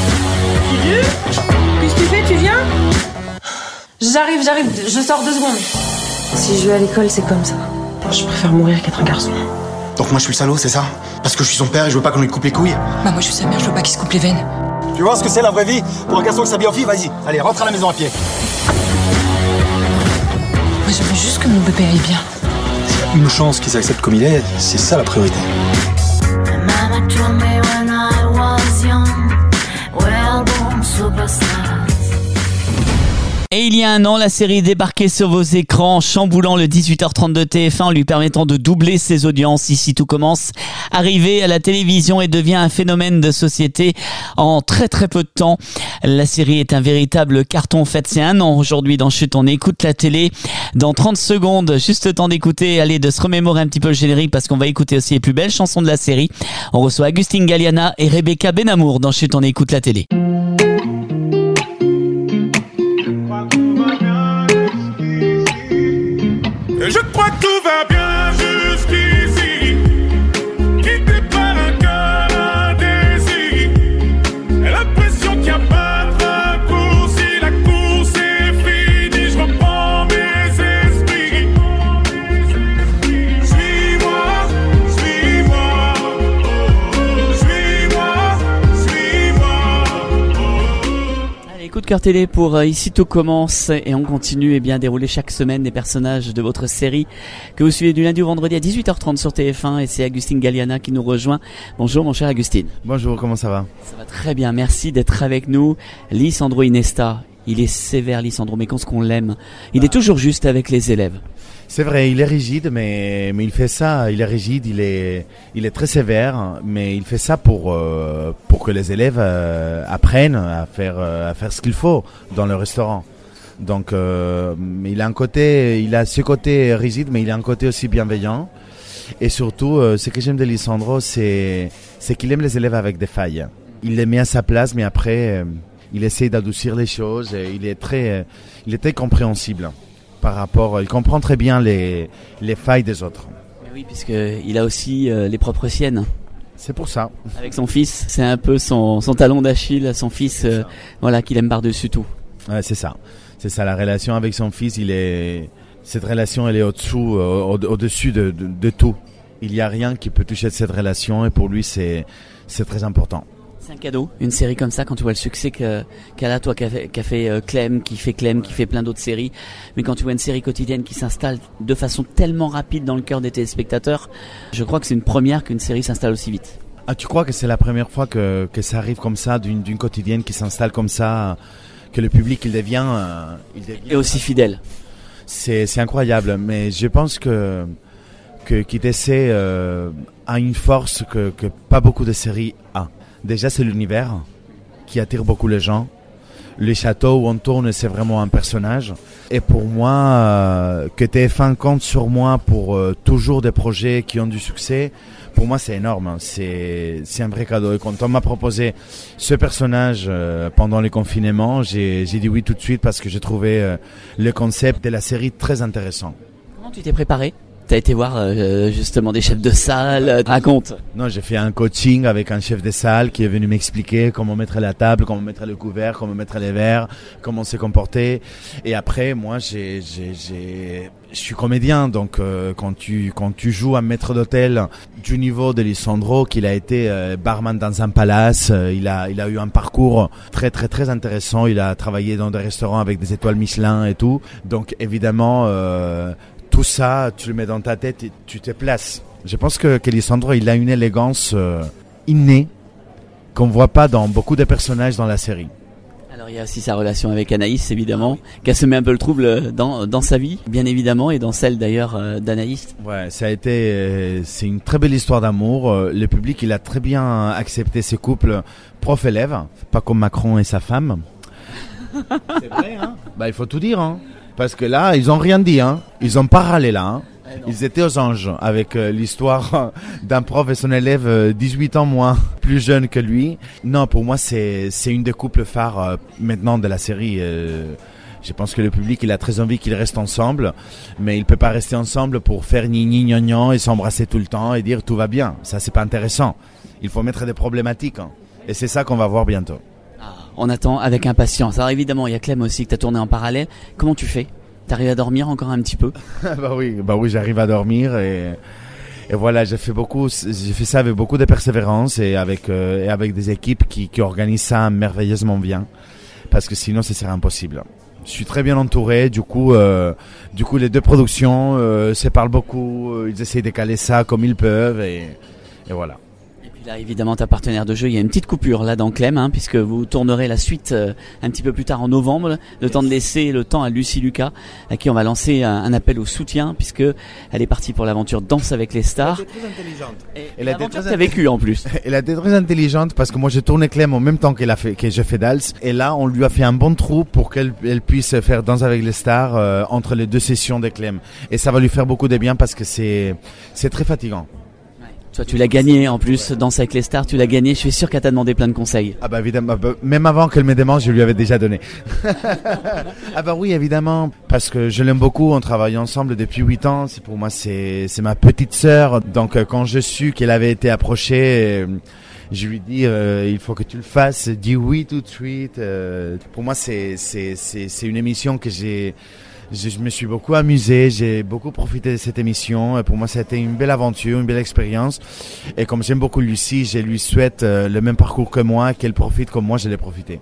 Qu'est-ce que tu fais, tu viens? J'arrive, je sors 2 secondes. Si je vais à l'école, c'est comme ça. Je préfère mourir qu'être un garçon. Donc moi je suis le salaud, c'est ça? Parce que je suis son père et je veux pas qu'on lui coupe les couilles? Bah moi je suis sa mère, je veux pas qu'il se coupe les veines. Tu vois ce que c'est la vraie vie? Pour un garçon qui s'habille en fille, vas-y, allez, rentre à la maison à pied. Moi je veux juste que mon bébé aille bien. S'il y a une chance qu'ils acceptent comme il est, c'est ça la priorité. Et il y a un an, la série débarquait sur vos écrans, chamboulant le 18h30 de TF1, lui permettant de doubler ses audiences. Ici, tout commence. Arrivé à la télévision et devient un phénomène de société en très très peu de temps. La série est un véritable carton. En fait, c'est 1 an aujourd'hui dans Chut, on écoute la télé. Dans 30 secondes, juste le temps d'écouter, allez, de se remémorer un petit peu le générique parce qu'on va écouter aussi les plus belles chansons de la série. On reçoit Agustin Galliana et Rebecca Benamour dans Chut, on écoute la télé. Je crois que tout va bien jusqu'ici. de cœur télé pour Ici tout commence et on continue à dérouler chaque semaine des personnages de votre série que vous suivez du lundi au vendredi à 18h30 sur TF1 et c'est Agustine Galliana qui nous rejoint. Bonjour mon cher Agustine. Bonjour, comment ça va? Ça va très bien, merci d'être avec nous. Lisandro Inesta, il est sévère Lisandro, mais qu'on l'aime, il est toujours juste avec les élèves. C'est vrai, il est rigide, mais il fait ça, il est rigide, il est très sévère, mais il fait ça pour que les élèves apprennent à faire ce qu'il faut dans le restaurant. Donc, il a ce côté rigide, mais il a un côté aussi bienveillant. Et surtout, ce que j'aime de Lisandro, c'est qu'il aime les élèves avec des failles. Il les met à sa place, mais après, il essaie d'adoucir les choses. Et il est très compréhensible. Par rapport, il comprend très bien les failles des autres. Mais oui, puisqu'il a aussi les propres siennes. C'est pour ça. Avec son fils, c'est un peu son talon d'Achille, son fils, qu'il aime par-dessus tout. Ouais, c'est ça. C'est ça, la relation avec son fils, cette relation, elle est au-dessus de tout. Il n'y a rien qui peut toucher cette relation et pour lui, c'est très important. C'est un cadeau, une série comme ça, quand tu vois le succès qu'elle a, toi qui a fait Clem, qui fait plein d'autres séries, mais quand tu vois une série quotidienne qui s'installe de façon tellement rapide dans le cœur des téléspectateurs, je crois que c'est une première qu'une série s'installe aussi vite. Ah, tu crois que c'est la première fois que ça arrive comme ça, d'une quotidienne qui s'installe comme ça, que le public il devient et aussi fidèle. C'est incroyable, mais je pense que KTC a une force que pas beaucoup de séries a. Déjà, c'est l'univers qui attire beaucoup les gens. Le château où on tourne, c'est vraiment un personnage. Et pour moi, que TF1 compte sur moi pour toujours des projets qui ont du succès, pour moi, c'est énorme. C'est un vrai cadeau. Et quand on m'a proposé ce personnage pendant le confinement, j'ai dit oui tout de suite parce que j'ai trouvé le concept de la série très intéressant. Comment tu t'es préparé ? T'as été voir justement des chefs de salle, raconte. Non, j'ai fait un coaching avec un chef de salle qui est venu m'expliquer comment mettre la table, comment mettre le couvert, comment mettre les verres, comment se comporter. Et après, moi, je suis comédien, donc quand tu joues un maître d'hôtel du niveau de Lisandro, qu'il a été barman dans un palace, il a eu un parcours très très très intéressant. Il a travaillé dans des restaurants avec des étoiles Michelin et tout. Donc évidemment. Tout ça, tu le mets dans ta tête et tu te places. Je pense que Lisandro, il a une élégance innée qu'on ne voit pas dans beaucoup de personnages dans la série. Alors il y a aussi sa relation avec Anaïs, évidemment, qui a semé un peu le trouble dans sa vie, bien évidemment, et dans celle d'ailleurs d'Anaïs. Ouais, c'est une très belle histoire d'amour. Le public, il a très bien accepté ce couple prof-élève, pas comme Macron et sa femme. C'est vrai, hein? Il faut tout dire, hein. Parce que là, ils ont rien dit, hein. Ils ont pas râlé là, hein. Ils étaient aux anges avec l'histoire d'un prof et son élève 18 ans moins, plus jeune que lui. Non, pour moi, c'est une des couples phares maintenant de la série. Je pense que le public, il a très envie qu'ils restent ensemble, mais il peut pas rester ensemble pour faire ni gnagnan et s'embrasser tout le temps et dire tout va bien. Ça, c'est pas intéressant. Il faut mettre des problématiques, hein. Et c'est ça qu'on va voir bientôt. On attend avec impatience. Alors évidemment, il y a Clem aussi que tu as tourné en parallèle. Comment tu fais ? T'arrives à dormir encore un petit peu ? Bah oui, j'arrive à dormir et voilà, j'ai fait ça avec beaucoup de persévérance et avec des équipes qui organisent ça merveilleusement bien parce que sinon ce serait impossible. Je suis très bien entouré, du coup les deux productions se parlent beaucoup, ils essayent de caler ça comme ils peuvent et voilà. Là, évidemment, ta partenaire de jeu, il y a une petite coupure là dans Clem, hein, puisque vous tournerez la suite un petit peu plus tard en novembre, le temps de laisser le temps à Lucie Lucas, à qui on va lancer un appel au soutien, puisque elle est partie pour l'aventure Danse avec les stars. Elle était très intelligente. Et l'aventure que tu as vécue en plus. Elle a été très intelligente parce que moi j'ai tourné Clem en même temps que j'ai fait Dals, et là on lui a fait un bon trou pour qu'elle puisse faire Danse avec les stars entre les deux sessions de Clem, et ça va lui faire beaucoup de bien parce que c'est très fatigant. Toi, tu l'as gagné en plus, Danse avec les stars, tu l'as gagné. Je suis sûr qu'elle t'a demandé plein de conseils. Ah bah évidemment, même avant qu'elle me demande, je lui avais déjà donné. Ah bah oui, évidemment, parce que je l'aime beaucoup, on travaille ensemble depuis 8 ans. Pour moi, c'est ma petite sœur. Donc quand je su qu'elle avait été approchée, je lui dis il faut que tu le fasses. Dis oui tout de suite. Pour moi, c'est une émission que je me suis beaucoup amusé, j'ai beaucoup profité de cette émission. Et pour moi, ça a été une belle aventure, une belle expérience. Et comme j'aime beaucoup Lucie, je lui souhaite le même parcours que moi, qu'elle profite comme moi, je l'ai profité.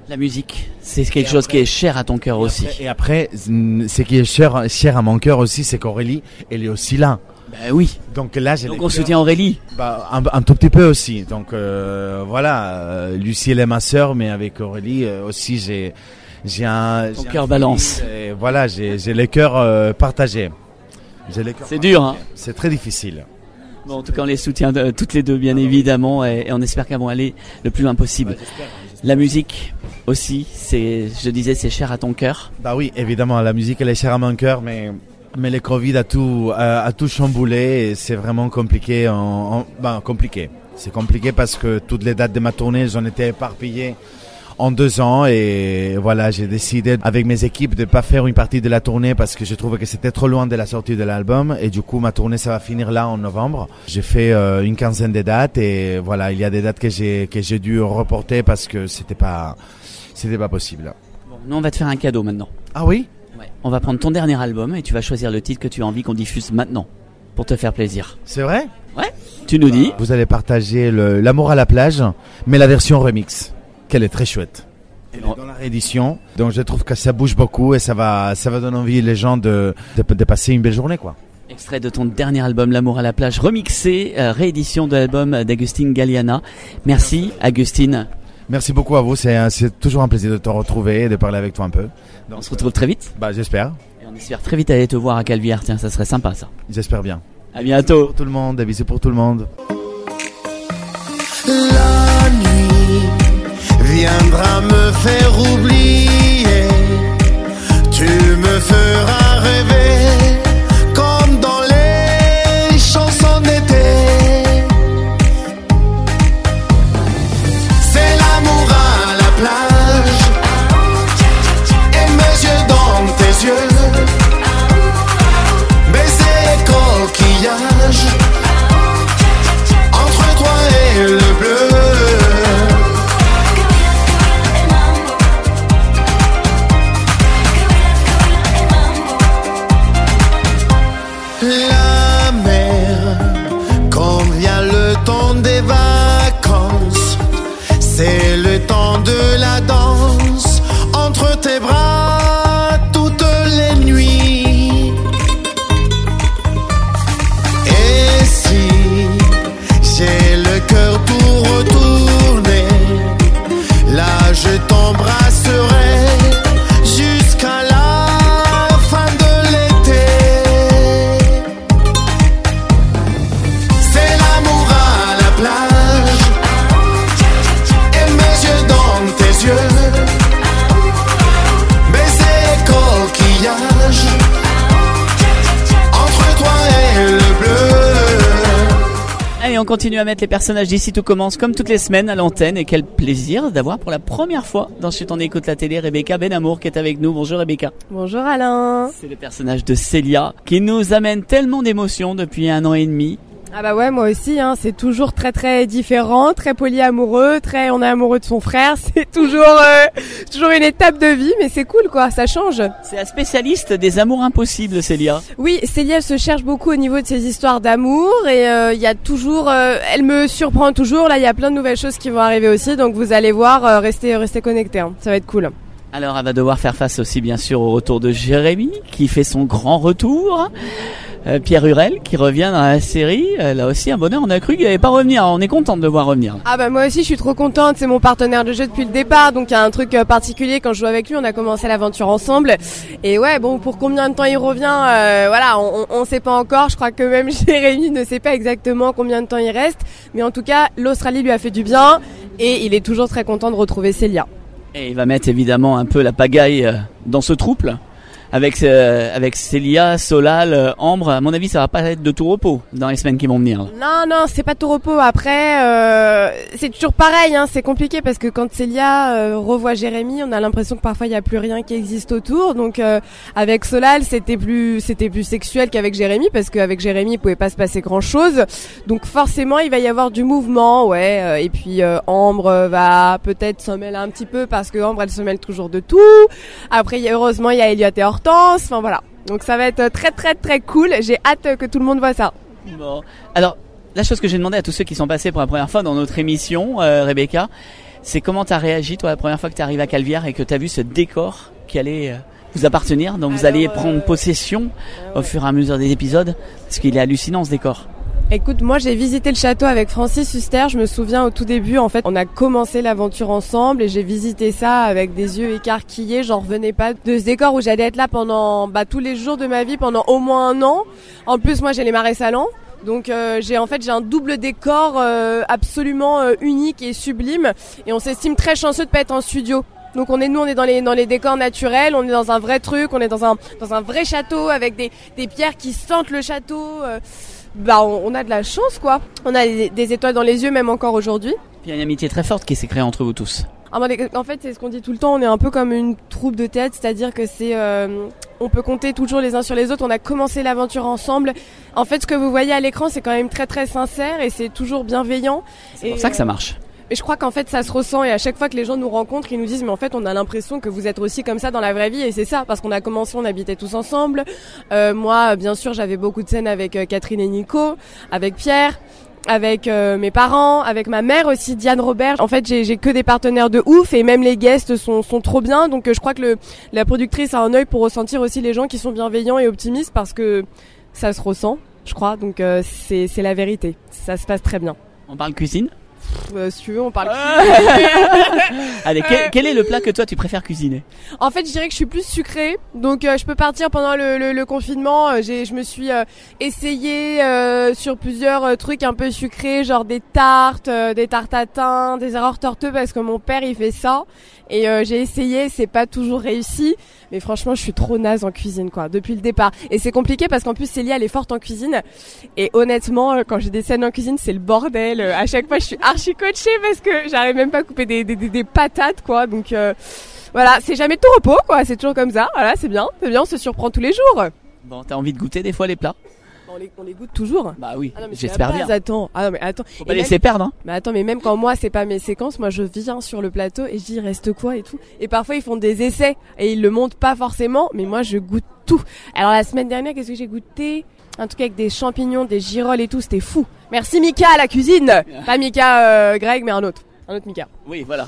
La musique, c'est quelque chose qui est cher à ton cœur aussi. Et après, ce qui est cher à mon cœur aussi, c'est qu'Aurélie, elle est aussi là. Ben oui. Donc là, on soutient Aurélie. Un tout petit peu aussi. Donc voilà, Lucie elle est ma sœur, mais avec Aurélie aussi ton cœur balance. Voilà, j'ai le cœur partagé. C'est dur, hein. C'est très difficile. Bon, en tout cas, on les soutient toutes les deux, bien évidemment, et on espère qu'elles vont aller le plus loin possible. La musique aussi, je disais, c'est cher à ton cœur. Bah oui, évidemment, la musique, elle est chère à mon cœur, mais le Covid a tout chamboulé et c'est vraiment compliqué. Compliqué. C'est compliqué parce que toutes les dates de ma tournée, j'en étais éparpillé en 2 ans et voilà, j'ai décidé avec mes équipes de pas faire une partie de la tournée parce que je trouvais que c'était trop loin de la sortie de l'album et du coup ma tournée ça va finir là en novembre. J'ai fait une 15aine de dates et voilà, il y a des dates que j'ai dû reporter parce que c'était pas possible. Bon, nous on va te faire un cadeau maintenant. Ah oui? Ouais. On va prendre ton dernier album et tu vas choisir le titre que tu as envie qu'on diffuse maintenant pour te faire plaisir. C'est vrai? Ouais. Tu nous dis. Vous allez partager l'amour à la plage, mais la version remix. Elle est très chouette. Elle est dans la réédition, donc je trouve que ça bouge beaucoup et ça va donner envie les gens de passer une belle journée, quoi. Extrait de ton dernier album, L'amour à la plage, remixé, réédition de l'album d'Agustine Galliana. Merci, Agustine. Merci beaucoup à vous, c'est toujours un plaisir de te retrouver et de parler avec toi un peu. Donc, on se retrouve très vite. J'espère. Et on espère très vite aller te voir à Calvière, tiens, ça serait sympa ça. J'espère bien. À bientôt. Pour tout le monde, des bisous pour tout le monde. La nuit viendra me faire oublier, tu me feras rêver comme dans les chansons d'été. C'est l'amour à la plage et mes yeux dans tes yeux, baiser les coquillages entre toi et le bleu. La mer, quand vient le temps des vacances, c'est le temps de la danse entre tes bras toutes les nuits. Et si j'ai le cœur tout retourné, là je t'embrasserai jusqu'à la fin de l'été. C'est l'amour à la plage et mes yeux dans tes yeux, baiser les coquillages entre toi et le bleu. Allez, on continue à mettre les personnages d'ici tout commence comme toutes les semaines à l'antenne et quel plaisir d'avoir pour la première fois dans Chut on écoute la télé Rebecca Benamour qui est avec nous. Bonjour Rebecca. Bonjour Alain. C'est le personnage de Célia qui nous amène tellement d'émotions depuis 1 an et demi. Ah bah ouais, moi aussi, hein, c'est toujours très très différent, très polyamoureux, on est amoureux de son frère, c'est toujours une étape de vie, mais c'est cool quoi, ça change. C'est la spécialiste des amours impossibles, Célia. Oui, Célia se cherche beaucoup au niveau de ses histoires d'amour et il y a toujours, elle me surprend toujours, là il y a plein de nouvelles choses qui vont arriver aussi, donc vous allez voir, restez connectés, hein, ça va être cool. Alors elle va devoir faire face aussi bien sûr au retour de Jérémy qui fait son grand retour. Pierre Hurel qui revient dans la série, là aussi un bonheur, on a cru qu'il allait pas revenir, on est content de le voir revenir. Ah bah moi aussi je suis trop contente, c'est mon partenaire de jeu depuis le départ, donc il y a un truc particulier quand je joue avec lui, on a commencé l'aventure ensemble et ouais bon pour combien de temps il revient, voilà on sait pas encore, je crois que même Jérémy ne sait pas exactement combien de temps il reste, mais en tout cas l'Australie lui a fait du bien et il est toujours très content de retrouver Célia. Et il va mettre évidemment un peu la pagaille dans ce trouble. Avec Célia, Solal, Ambre, à mon avis, ça va pas être de tout repos dans les semaines qui vont venir. Non, c'est pas tout repos. Après, c'est toujours pareil, hein, c'est compliqué parce que quand Célia revoit Jérémy, on a l'impression que parfois il y a plus rien qui existe autour. Donc avec Solal, c'était plus sexuel qu'avec Jérémy parce qu'avec Jérémy, il pouvait pas se passer grand-chose. Donc forcément, il va y avoir du mouvement, ouais. Et puis Ambre va peut-être s'en mêler un petit peu parce que Ambre, elle se mêle toujours de tout. Après, heureusement, il y a Elliot et Hortense. Enfin voilà, donc ça va être très très très cool, j'ai hâte que tout le monde voit ça. Bon, alors la chose que j'ai demandé à tous ceux qui sont passés pour la première fois dans notre émission, Rebecca, C'est comment t'as réagi toi la première fois que t'es arrivé à Caluire et que t'as vu ce décor qui allait vous appartenir, dont vous alliez prendre possession au fur et à mesure des épisodes, parce qu'il est hallucinant ce décor. Écoute, moi j'ai visité le château avec Francis Huster, je me souviens au tout début, en fait on a commencé l'aventure ensemble et j'ai visité ça avec des yeux écarquillés, j'en revenais pas de ce décor où j'allais être là pendant tous les jours de ma vie, pendant au moins 1 an. En plus moi j'ai les marais salants, donc j'ai un double décor absolument unique et sublime et on s'estime très chanceux de pas être en studio. Donc on est dans les décors naturels, on est dans un vrai truc, on est dans un vrai château avec des pierres qui sentent le château. On a de la chance quoi. On a des étoiles dans les yeux même encore aujourd'hui. Il y a une amitié très forte qui s'est créée entre vous tous. En fait, c'est ce qu'on dit tout le temps, on est un peu comme une troupe de théâtre, c'est-à-dire que on peut compter toujours les uns sur les autres, on a commencé l'aventure ensemble. En fait, ce que vous voyez à l'écran, c'est quand même très très sincère et c'est toujours bienveillant. C'est pour ça que ça marche. Et je crois qu'en fait ça se ressent et à chaque fois que les gens nous rencontrent, ils nous disent mais en fait on a l'impression que vous êtes aussi comme ça dans la vraie vie et c'est ça parce qu'on a commencé, on habitait tous ensemble. Moi bien sûr j'avais beaucoup de scènes avec Catherine et Nico, avec Pierre, avec mes parents, avec ma mère aussi, Diane Robert. En fait j'ai que des partenaires de ouf et même les guests sont trop bien donc je crois que la productrice a un œil pour ressentir aussi les gens qui sont bienveillants et optimistes parce que ça se ressent je crois donc c'est la vérité, ça se passe très bien. On parle cuisine? Si tu veux, on parle. Allez, quel est le plat que toi tu préfères cuisiner? En fait, je dirais que je suis plus sucrée, donc je peux partir pendant le confinement. Je me suis essayée sur plusieurs trucs un peu sucrés, genre des tartes à thym, des erreurs torteux parce que mon père il fait ça. Et j'ai essayé, c'est pas toujours réussi, mais franchement je suis trop naze en cuisine quoi, depuis le départ. Et c'est compliqué parce qu'en plus Célia elle est forte en cuisine et honnêtement quand j'ai des scènes en cuisine c'est le bordel. À chaque fois je suis archi coachée parce que j'arrive même pas à couper des patates quoi, donc voilà, c'est jamais de tout repos quoi, c'est toujours comme ça, voilà c'est bien, on se surprend tous les jours. Bon, t'as envie de goûter des fois les plats? On les goûte toujours. Bah oui, non, j'espère bien. Attends. Faut pas laisser perdre. Hein. Mais attends, mais même quand moi c'est pas mes séquences, moi je viens sur le plateau et je dis il reste quoi et tout. Et parfois ils font des essais et ils le montrent pas forcément, mais moi je goûte tout. Alors la semaine dernière, qu'est-ce que j'ai goûté? Un truc avec des champignons, des girolles et tout, c'était fou. Merci Mika à la cuisine. Pas Mika Greg, mais un autre Mika. Oui, voilà.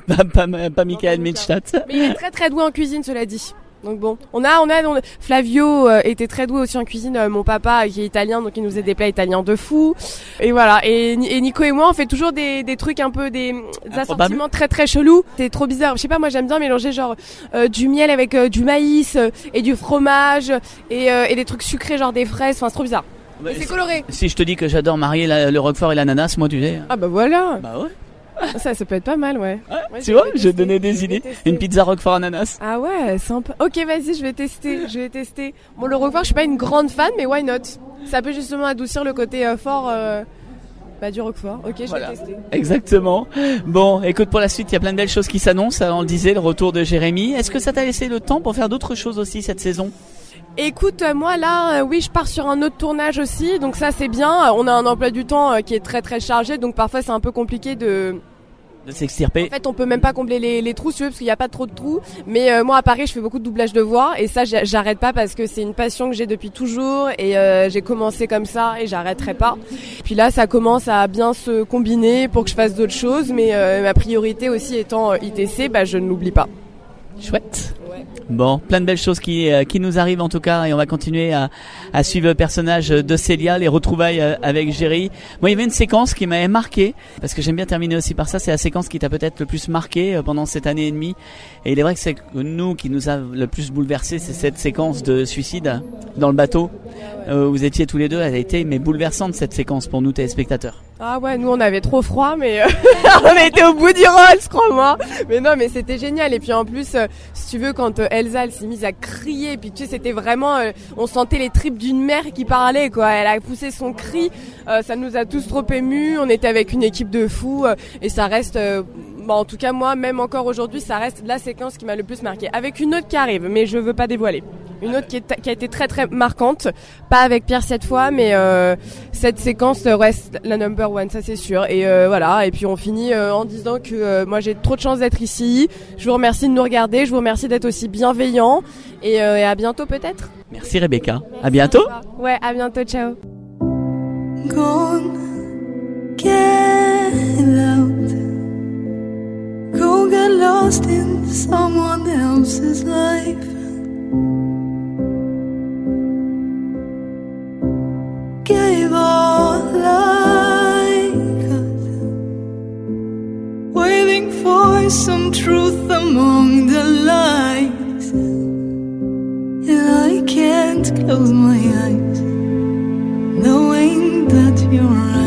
pas Michael Mitchstadt. Mais il est très très doué en cuisine, cela dit. Donc bon, on a Flavio était très doué aussi en cuisine, mon papa qui est italien donc il nous faisait des plats italiens de fou. Et voilà, et Nico et moi on fait toujours des trucs un peu des assortiments très très chelous. C'est trop bizarre. Je sais pas, moi j'aime bien mélanger genre du miel avec du maïs et du fromage et des trucs sucrés genre des fraises, enfin c'est trop bizarre. Mais c'est coloré. Si je te dis que j'adore marier le roquefort et l'ananas, moi tu sais. Ah bah voilà. Bah ouais. Ça peut être pas mal, ouais. Tu vois, je vais donner des idées. Une pizza roquefort ananas. Ah ouais, sympa. Ok, vas-y, je vais tester. Bon, le roquefort, je suis pas une grande fan, mais why not? Ça peut justement adoucir le côté fort du roquefort. Ok, je vais tester. Exactement. Bon, écoute, pour la suite, il y a plein de belles choses qui s'annoncent. On le disait, le retour de Jérémy. Est-ce que ça t'a laissé le temps pour faire d'autres choses aussi cette saison? Écoute, moi là, oui, je pars sur un autre tournage aussi, donc ça c'est bien. On a un emploi du temps qui est très très chargé, donc parfois c'est un peu compliqué de s'extirper. En fait, on peut même pas combler les trous, si tu veux, parce qu'il n'y a pas trop de trous. Mais moi, à Paris, je fais beaucoup de doublage de voix, et ça, j'arrête pas parce que c'est une passion que j'ai depuis toujours, et j'ai commencé comme ça, et j'arrêterai pas. Puis là, ça commence à bien se combiner pour que je fasse d'autres choses, mais ma priorité aussi étant ITC, je ne l'oublie pas. Chouette. Ouais. Bon, plein de belles choses qui nous arrivent en tout cas, et on va continuer à suivre le personnage de Célia, les retrouvailles avec Géry. Moi, il y avait une séquence qui m'avait marqué, parce que j'aime bien terminer aussi par ça, c'est la séquence qui t'a peut-être le plus marqué pendant cette année et demie. Et il est vrai que c'est nous qui nous a le plus bouleversé, c'est cette séquence de suicide dans le bateau. Vous étiez tous les deux, elle a été bouleversante cette séquence pour nous téléspectateurs. Ah ouais, nous on avait trop froid, mais on était au bout du rôle, crois-moi. Mais non, mais c'était génial. Et puis en plus, si tu veux, quand Elsa elle s'est mise à crier, puis tu sais, c'était vraiment, on sentait les tripes d'une mère qui parlait, quoi. Elle a poussé son cri, ça nous a tous trop émus. On était avec une équipe de fous, et ça reste, en tout cas moi, même encore aujourd'hui, ça reste la séquence qui m'a le plus marqué. Avec une autre qui arrive, mais je veux pas dévoiler. Une autre qui a été très très marquante, pas avec Pierre cette fois, mais cette séquence reste la number one, ça c'est sûr. Et voilà, et puis on finit en disant que moi j'ai trop de chance d'être ici. Je vous remercie de nous regarder, je vous remercie d'être aussi bienveillants, et à bientôt peut-être. Merci Rebecca, à bientôt. Ouais, à bientôt, ciao. Gone, get out. get lost in someone else's life. Gave all I could, waiting for some truth among the lies. And I can't close my eyes, knowing that you're right.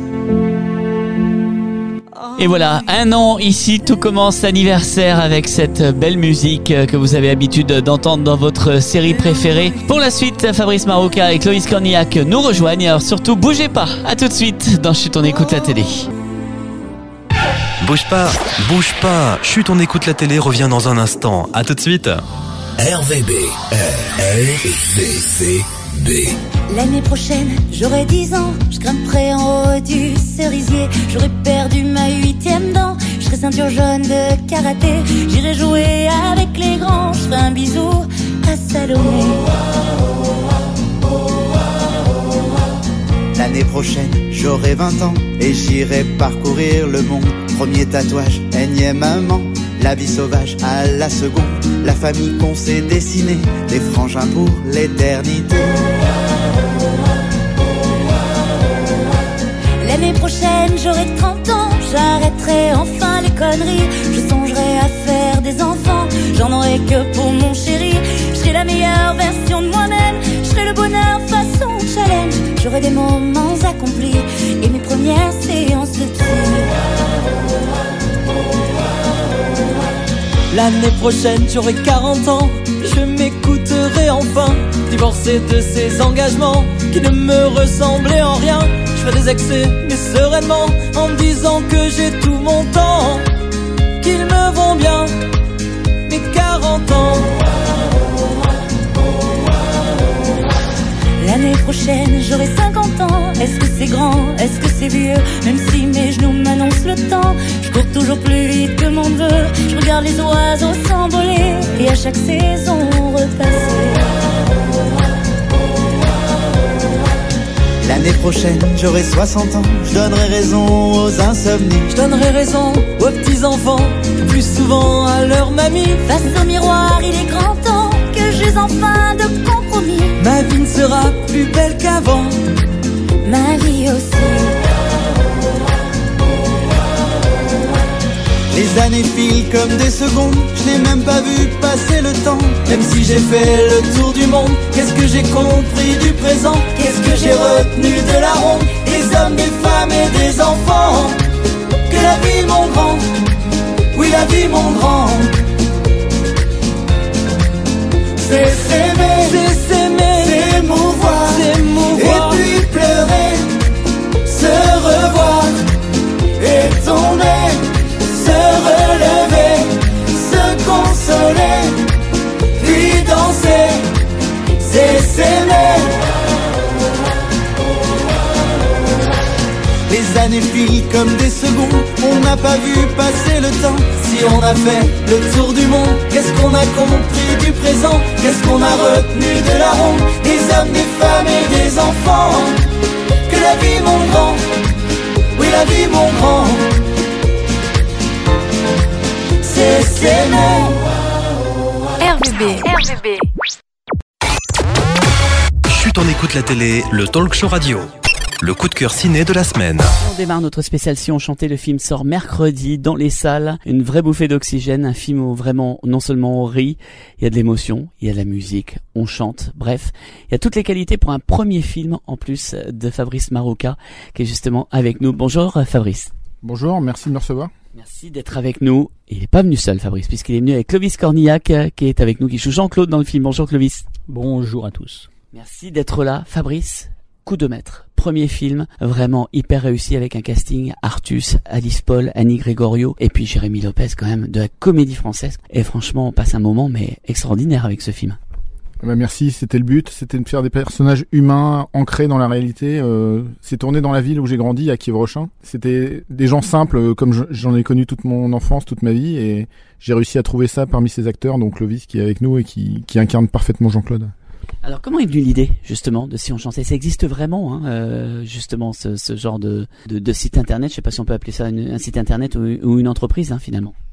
Et voilà, 1 an ici, tout commence l'anniversaire avec cette belle musique que vous avez l'habitude d'entendre dans votre série préférée. Pour la suite, Fabrice Maroka et Clovis Cornillac nous rejoignent. Alors surtout, bougez pas. À tout de suite dans Chut, on écoute la télé. Bouge pas, bouge pas. Chut, on écoute la télé revient dans un instant. À tout de suite. RVB. RVB. L'année prochaine, j'aurai 10 ans. Je grimperai en haut du cerisier. J'aurai perdu ma 8e dent. Je serai ceinture jaune de karaté. J'irai jouer avec les grands. Je ferai un bisou à Salomé. L'année prochaine, j'aurai 20 ans et j'irai parcourir le monde. Premier tatouage, énième amant. La vie sauvage à la seconde. La famille qu'on s'est dessinée. Des frangins pour l'éternité. L'année prochaine, j'aurai 30 ans. J'arrêterai enfin les conneries. Je songerai à faire des enfants. J'en aurai que pour mon chéri. Je serai la meilleure version de moi-même. Je serai le bonheur façon challenge. J'aurai des moments accomplis et mes premières séances de tir. L'année prochaine, j'aurai 40 ans. Je m'écouterai enfin. Divorcé de ces engagements qui ne me ressemblaient en rien. Je ferai des excès, mais sereinement, en me disant que j'ai tout mon temps, qu'ils me vont bien, mes 40 ans. L'année prochaine, j'aurai 50 ans. Est-ce que c'est grand? Est-ce que c'est vieux? Même si mes genoux m'annoncent le temps, je cours toujours plus vite que mon neveu. Je regarde les oiseaux s'envoler et à chaque saison repasser. L'année prochaine, j'aurai 60 ans. Je donnerai raison aux insomnies. Je donnerai raison aux petits-enfants, plus souvent à leur mamie. Face au miroir, il est grand temps que j'use enfin de compromis. Ma vie ne sera plus belle qu'avant. Ma vie aussi. Les années filent comme des secondes. Je n'ai même pas vu passer le temps. Même si j'ai fait le tour du monde, qu'est-ce que j'ai compris du présent? Qu'est-ce que j'ai retenu de la ronde? Des hommes, des femmes et des enfants. Que la vie, mon grand, oui la vie, mon grand. C'est s'aimer, c'est s'émouvoir, et puis pleurer, se revoir, et tomber, se relever, se consoler, puis danser, c'est s'aimer. Les années filent comme des secondes. On n'a pas vu passer le temps. Si on a fait le tour du monde, qu'est-ce qu'on a compris du présent? Qu'est-ce qu'on a retenu de la ronde? Des hommes, des femmes et des enfants. Que la vie, mon grand, oui la vie, mon grand, c'est s'aimer. RVB. Chut, on écoute la télé, le talk show radio. Le coup de cœur ciné de la semaine. On démarre notre spécial Si on chantait. Le film sort mercredi dans les salles. Une vraie bouffée d'oxygène. Un film où vraiment, non seulement on rit, il y a de l'émotion, il y a de la musique, on chante. Bref, il y a toutes les qualités pour un premier film en plus de Fabrice Maroka qui est justement avec nous. Bonjour Fabrice. Bonjour, merci de me recevoir. Merci d'être avec nous. Il n'est pas venu seul Fabrice puisqu'il est venu avec Clovis Cornillac qui est avec nous, qui joue Jean-Claude dans le film. Bonjour Clovis. Bonjour à tous. Merci d'être là Fabrice. Coup de maître. Premier film vraiment hyper réussi avec un casting Artus, Alice Paul, Annie Gregorio et puis Jérémy Lopez quand même de la comédie française. Et franchement, on passe un moment mais extraordinaire avec ce film. Bah merci, c'était le but, c'était de faire des personnages humains ancrés dans la réalité. C'est tourné dans la ville où j'ai grandi, à Kievrechin. C'était des gens simples comme j'en ai connu toute mon enfance, toute ma vie, et j'ai réussi à trouver ça parmi ces acteurs, donc Clovis qui est avec nous et qui incarne parfaitement Jean-Claude. Alors comment est venue l'idée justement de Si on chantait? Ça existe vraiment justement ce genre de site internet, je sais pas si on peut appeler ça un site internet ou une entreprise finalement.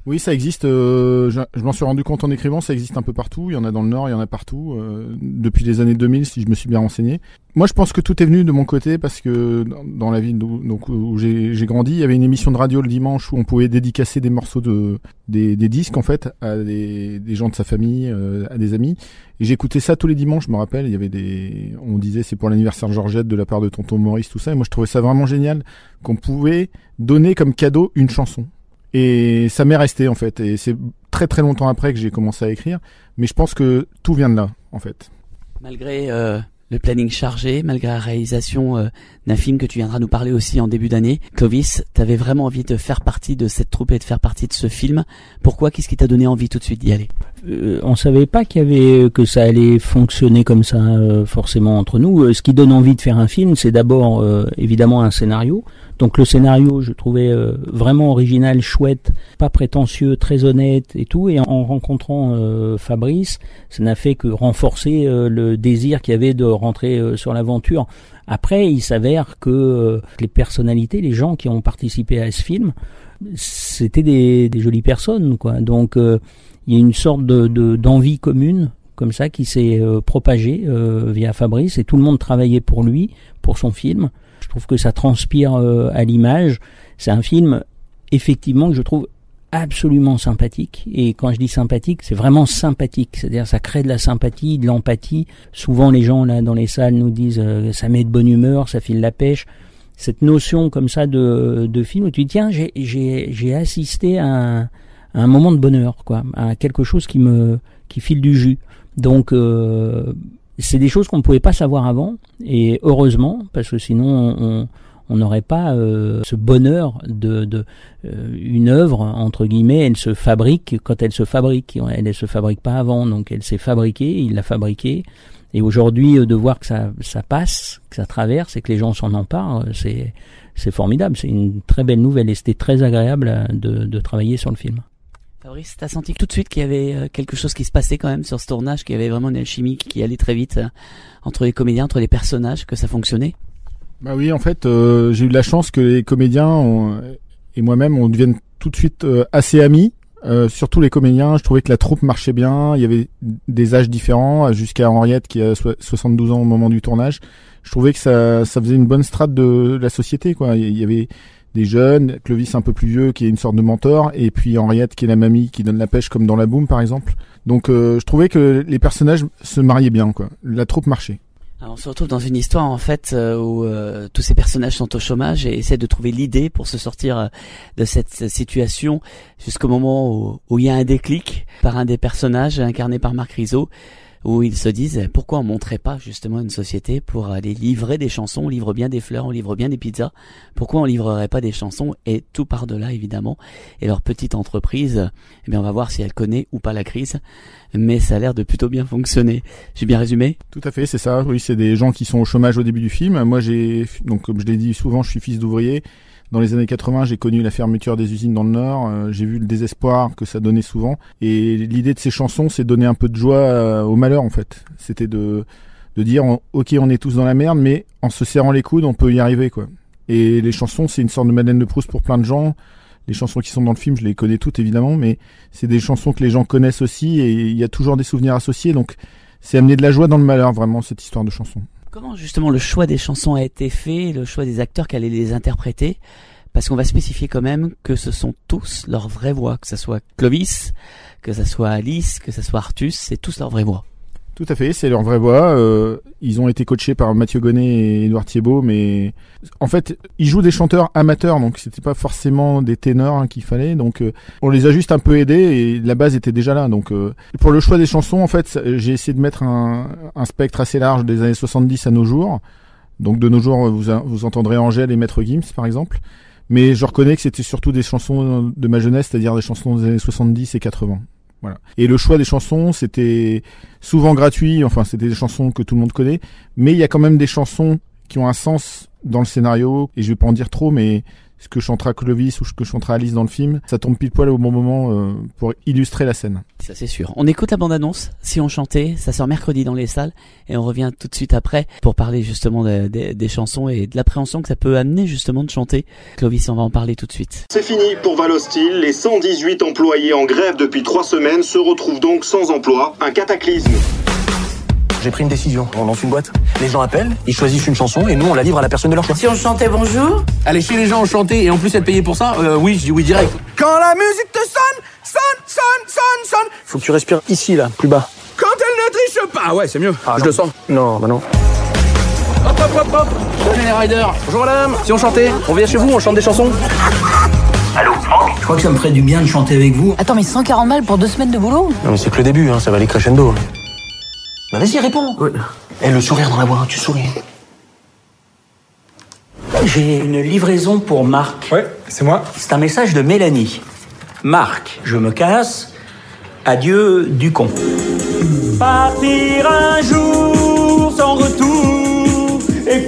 Oui, ça existe. Je m'en suis rendu compte en écrivant. Ça existe un peu partout. Il y en a dans le Nord, il y en a partout. Depuis les années 2000, si je me suis bien renseigné. Moi, je pense que tout est venu de mon côté parce que dans la ville où j'ai grandi, il y avait une émission de radio le dimanche où on pouvait dédicacer des morceaux des disques en fait à des gens de sa famille, à des amis. Et j'écoutais ça tous les dimanches. Je me rappelle, il y avait on disait c'est pour l'anniversaire de Georgette de la part de tonton Maurice, tout ça. Et moi, je trouvais ça vraiment génial qu'on pouvait donner comme cadeau une chanson. Et ça m'est resté en fait, et c'est très très longtemps après que j'ai commencé à écrire, mais je pense que tout vient de là en fait. Malgré le planning chargé, malgré la réalisation d'un film que tu viendras nous parler aussi en début d'année, Clovis, t'avais vraiment envie de faire partie de cette troupe et de faire partie de ce film. Pourquoi? Qu'est-ce qui t'a donné envie tout de suite d'y aller? On savait pas que ça allait fonctionner comme ça forcément entre nous. Ce qui donne envie de faire un film, c'est d'abord évidemment un scénario. Donc le scénario, je trouvais vraiment original, chouette, pas prétentieux, très honnête et tout. Et en rencontrant Fabrice, ça n'a fait que renforcer le désir qu'il y avait de rentrer sur l'aventure. Après, il s'avère que les personnalités, les gens qui ont participé à ce film, c'était des jolies personnes, quoi. Donc il y a une sorte d'envie commune comme ça qui s'est propagée via Fabrice, et tout le monde travaillait pour lui, pour son film. Je trouve que ça transpire à l'image. C'est un film, effectivement, que je trouve absolument sympathique. Et quand je dis sympathique, c'est vraiment sympathique. C'est-à-dire, ça crée de la sympathie, de l'empathie. Souvent, les gens, là, dans les salles, nous disent ça met de bonne humeur, ça file la pêche. Cette notion, comme ça, de film où tu dis, tiens, j'ai assisté à un moment de bonheur, quoi. À quelque chose qui file du jus. Donc, c'est des choses qu'on ne pouvait pas savoir avant, et heureusement, parce que sinon on n'aurait pas ce bonheur de une œuvre, entre guillemets, elle se fabrique quand elle se fabrique. Elle se fabrique pas avant, donc elle s'est fabriquée, il l'a fabriquée. Et aujourd'hui, de voir que ça passe, que ça traverse et que les gens s'en emparent, c'est formidable. C'est une très belle nouvelle et c'était très agréable de travailler sur le film. Fabrice, t'as senti tout de suite qu'il y avait quelque chose qui se passait quand même sur ce tournage, qu'il y avait vraiment une alchimie qui allait très vite entre les comédiens, entre les personnages, que ça fonctionnait? Bah oui, en fait, j'ai eu de la chance que les comédiens et moi-même, on devienne tout de suite assez amis. Surtout les comédiens, je trouvais que la troupe marchait bien. Il y avait des âges différents, jusqu'à Henriette qui a 72 ans au moment du tournage. Je trouvais que ça faisait une bonne strate de la société, quoi. Il y avait des jeunes, Clovis un peu plus vieux qui est une sorte de mentor, et puis Henriette qui est la mamie qui donne la pêche comme dans La Boum par exemple. Donc je trouvais que les personnages se mariaient bien, quoi. La troupe marchait. Alors on se retrouve dans une histoire en fait où tous ces personnages sont au chômage et essaient de trouver l'idée pour se sortir de cette situation jusqu'au moment où il y a un déclic par un des personnages incarné par Marc Rizzo, où ils se disent pourquoi on montrait pas justement une société pour aller livrer des chansons. On livre bien des fleurs, on livre bien des pizzas, pourquoi on livrerait pas des chansons? Et tout par delà évidemment. Et leur petite entreprise, eh bien on va voir si elle connaît ou pas la crise, mais ça a l'air de plutôt bien fonctionner. J'ai bien résumé? Tout à fait, c'est ça. Oui, c'est des gens qui sont au chômage au début du film. Moi donc comme je l'ai dit souvent, je suis fils d'ouvrier. Dans les années 80, j'ai connu la fermeture des usines dans le Nord, j'ai vu le désespoir que ça donnait souvent, et l'idée de ces chansons, c'est de donner un peu de joie au malheur, en fait. C'était de dire, ok, on est tous dans la merde, mais en se serrant les coudes, on peut y arriver, quoi. Et les chansons, c'est une sorte de Madeleine de Proust pour plein de gens. Les chansons qui sont dans le film, je les connais toutes, évidemment, mais c'est des chansons que les gens connaissent aussi, et il y a toujours des souvenirs associés, donc c'est amener de la joie dans le malheur, vraiment, cette histoire de chansons. Comment justement le choix des chansons a été fait, le choix des acteurs qui allaient les interpréter? Parce qu'on va spécifier quand même que ce sont tous leurs vraies voix, que ce soit Clovis, que ce soit Alice, que ce soit Artus, c'est tous leurs vraies voix. Tout à fait, c'est leur vraie voix. Ils ont été coachés par Mathieu Gonnet et Édouard Thiebaud, mais en fait, ils jouent des chanteurs amateurs, donc c'était pas forcément des ténors qu'il fallait. Donc, on les a juste un peu aidés et la base était déjà là. Donc, pour le choix des chansons, en fait, j'ai essayé de mettre un spectre assez large des années 70 à nos jours. Donc, de nos jours, vous entendrez Angèle et Maître Gims, par exemple. Mais je reconnais que c'était surtout des chansons de ma jeunesse, c'est-à-dire des chansons des années 70 et 80. Voilà. Et le choix des chansons, c'était souvent gratuit, enfin c'était des chansons que tout le monde connaît, mais il y a quand même des chansons qui ont un sens dans le scénario, et je vais pas en dire trop, mais ce que chantera Clovis ou ce que chantera Alice dans le film, ça tombe pile poil au bon moment pour illustrer la scène. Ça c'est sûr. On écoute la bande-annonce, Si on chantait, ça sort mercredi dans les salles et on revient tout de suite après pour parler justement des chansons et de l'appréhension que ça peut amener justement de chanter. Clovis, on va en parler tout de suite. C'est fini pour Valostil, les 118 employés en grève depuis 3 semaines se retrouvent donc sans emploi, un cataclysme. J'ai pris une décision, on lance une boîte. Les gens appellent, ils choisissent une chanson et nous on la livre à la personne de leur choix. Si on chantait bonjour? Allez, chez les gens, chanter et en plus être payé pour ça, oui, je dis oui direct. Quand la musique te sonne. Faut que tu respires ici, là, plus bas. Quand elle ne triche pas. Ah ouais, c'est mieux, Ah, je non. le sens. Non, bah non. Hop. Salut les riders. Bonjour madame. Si on chantait, on vient chez vous, on chante des chansons. Allô, Franck? Je crois que ça me ferait du bien de chanter avec vous. Attends, mais 140 balles pour 2 semaines de boulot? Non mais c'est que le début, ça va aller crescendo. Bah vas-y, réponds. Ouais. Eh, le sourire dans la voix, tu souris. J'ai une livraison pour Marc. Ouais, c'est moi. C'est un message de Mélanie. Marc, je me casse. Adieu, Ducon. Partir un jour sans retour,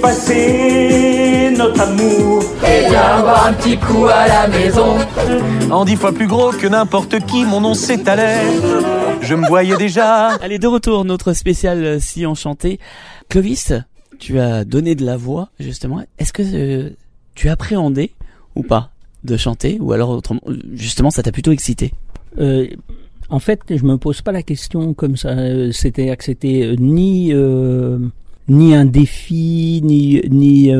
effacer notre amour. Et viens boire un petit coup à la maison. En 10 fois plus gros que n'importe qui, mon nom s'étalait. Je me voyais déjà. Allez, de retour, notre spécial Si on chantait. Clovis, tu as donné de la voix, justement. Est-ce que tu appréhendais ou pas de chanter, ou alors autrement, justement, ça t'a plutôt excité? En fait, je me pose pas la question comme ça. C'était que c'était ni un défi, ni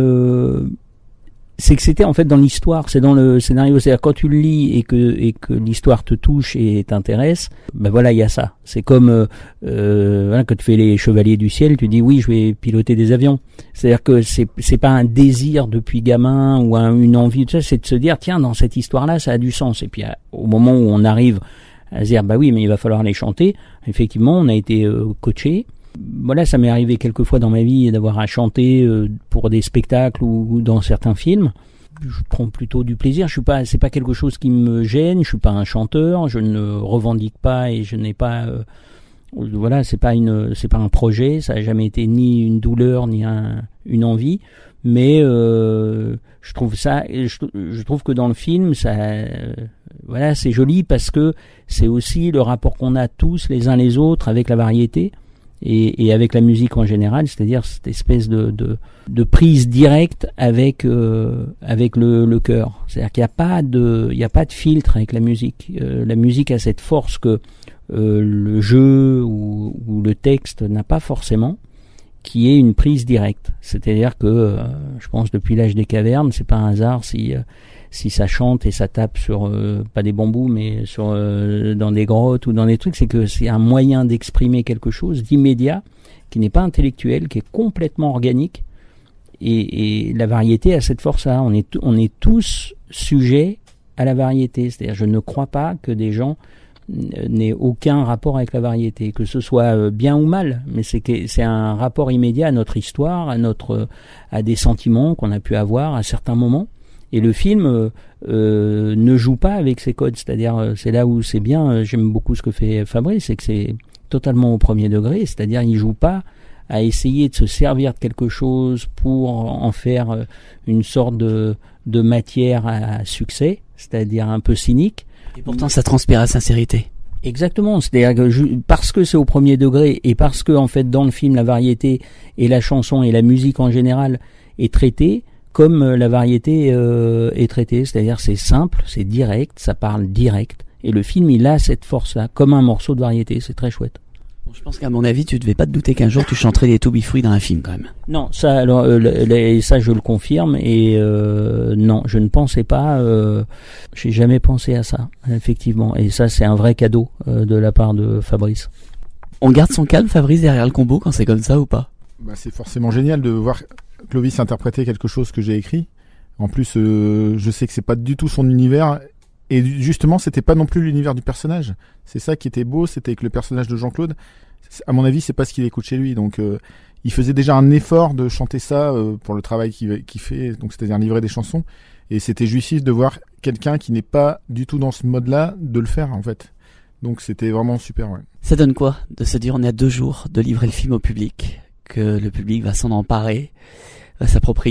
c'est que c'était en fait dans l'histoire, c'est dans le scénario. C'est-à-dire quand tu le lis et que l'histoire te touche et t'intéresse, ben voilà, il y a ça. C'est comme voilà, quand tu fais les Chevaliers du Ciel, tu dis oui, je vais piloter des avions. C'est-à-dire que c'est pas un désir depuis gamin ou une envie, tout ça, c'est de se dire tiens, dans cette histoire-là, ça a du sens. Et puis au moment où on arrive à se dire bah oui, mais il va falloir les chanter. Effectivement, on a été coaché. Voilà, ça m'est arrivé quelques fois dans ma vie d'avoir à chanter pour des spectacles ou dans certains films. Je prends plutôt du plaisir. C'est pas quelque chose qui me gêne. Je suis pas un chanteur. Je ne revendique pas et je n'ai pas. Voilà, c'est pas un projet. Ça a jamais été ni une douleur ni une envie. Mais je trouve ça. Je trouve que dans le film, ça. Voilà, c'est joli parce que c'est aussi le rapport qu'on a tous les uns les autres avec la variété. Et avec la musique en général, c'est-à-dire cette espèce de prise directe avec le cœur. C'est-à-dire qu'il n'y a pas de filtre avec la musique. La musique a cette force que le jeu ou le texte n'a pas forcément, qui est une prise directe. C'est-à-dire que je pense depuis l'âge des cavernes, c'est pas un hasard si ça chante et ça tape sur pas des bambous mais sur dans des grottes ou dans des trucs, c'est que c'est un moyen d'exprimer quelque chose d'immédiat qui n'est pas intellectuel, qui est complètement organique, et la variété a cette force-là. On est tous sujets à la variété. C'est-à-dire, je ne crois pas que des gens n'aient aucun rapport avec la variété, que ce soit bien ou mal, mais c'est un rapport immédiat à notre histoire, à des sentiments qu'on a pu avoir à certains moments. Et le film ne joue pas avec ces codes, c'est-à-dire c'est là où c'est bien. J'aime beaucoup ce que fait Fabrice, c'est que c'est totalement au premier degré, c'est-à-dire il joue pas à essayer de se servir de quelque chose pour en faire une sorte de matière à succès, c'est-à-dire un peu cynique. Et pourtant ça transpire à sincérité. Exactement, c'est-à-dire que parce que c'est au premier degré et parce que en fait dans le film la variété et la chanson et la musique en général est traitée comme la variété est traitée, c'est-à-dire c'est simple, c'est direct, ça parle direct, et le film il a cette force-là, comme un morceau de variété, c'est très chouette. Bon, je pense qu'à mon avis, tu devais pas te douter qu'un jour tu chanterais des To Be Free dans un film quand même. Non, ça, alors, ça je le confirme, et non, je ne pensais pas, j'ai jamais pensé à ça, effectivement, et ça c'est un vrai cadeau de la part de Fabrice. On garde son calme, Fabrice, derrière le combo quand c'est comme ça ou pas? Bah, c'est forcément génial de voir Clovis interpréter quelque chose que j'ai écrit. En plus, je sais que c'est pas du tout son univers, et justement, c'était pas non plus l'univers du personnage. C'est ça qui était beau, c'était que le personnage de Jean-Claude, à mon avis, c'est pas ce qu'il écoute chez lui. Donc, il faisait déjà un effort de chanter ça pour le travail qu'il fait, donc c'est-à-dire livrer des chansons. Et c'était jouissif de voir quelqu'un qui n'est pas du tout dans ce mode-là de le faire, en fait. Donc, c'était vraiment super, ouais. Ça donne quoi de se dire on est à 2 jours de livrer le film au public, que le public va s'en emparer, va s'approprier,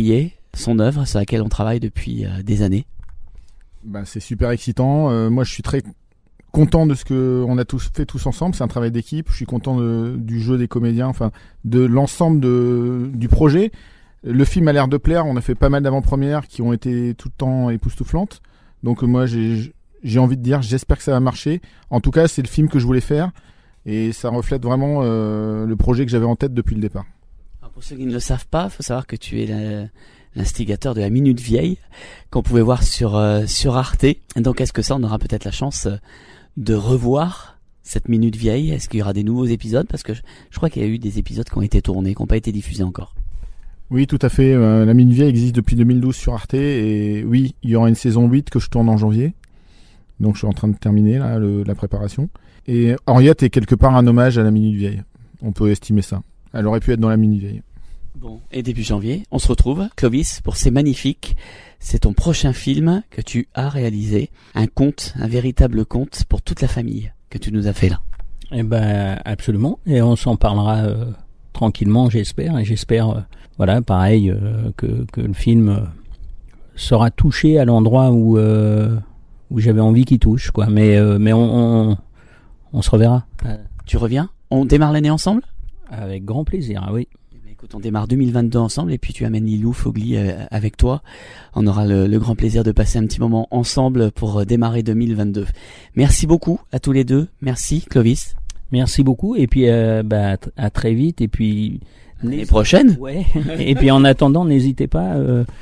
son œuvre sur laquelle on travaille depuis des années. C'est super excitant. Moi, je suis très content de ce que on a fait tous ensemble. C'est un travail d'équipe. Je suis content du jeu des comédiens, enfin de l'ensemble du projet. Le film a l'air de plaire. On a fait pas mal d'avant-premières qui ont été tout le temps époustouflantes. Donc moi, j'ai envie de dire, j'espère que ça va marcher. En tout cas, c'est le film que je voulais faire et ça reflète vraiment le projet que j'avais en tête depuis le départ. Alors pour ceux qui ne le savent pas, il faut savoir que tu es l'instigateur de la Minute Vieille qu'on pouvait voir sur Arte. Donc est-ce que ça, on aura peut-être la chance de revoir cette Minute Vieille? Est-ce qu'il y aura des nouveaux épisodes? Parce que je crois qu'il y a eu des épisodes qui ont été tournés, qui n'ont pas été diffusés encore. Oui, tout à fait. La Minute Vieille existe depuis 2012 sur Arte et oui, il y aura une saison 8 que je tourne en janvier. Donc je suis en train de terminer là la préparation. Et Henriette est quelque part un hommage à la Minute Vieille. On peut estimer ça. Elle aurait pu être dans la Minute Vieille. Bon, et début janvier, on se retrouve, Clovis, pour C'est Magnifique. C'est ton prochain film que tu as réalisé. Un conte, un véritable conte pour toute la famille que tu nous as fait là. Eh ben, absolument. Et on s'en parlera tranquillement, j'espère. Et j'espère, pareil, que le film sera touché à l'endroit où j'avais envie qu'il touche, quoi. Mais on se reverra. Tu reviens? On démarre l'année ensemble? Avec grand plaisir, oui. Écoute, on démarre 2022 ensemble et puis tu amènes Lilou Fogli avec toi. On aura le grand plaisir de passer un petit moment ensemble pour démarrer 2022. Merci beaucoup à tous les deux. Merci Clovis. Merci beaucoup et puis à très vite et puis l'année prochaine. Ouais. Et puis en attendant, n'hésitez pas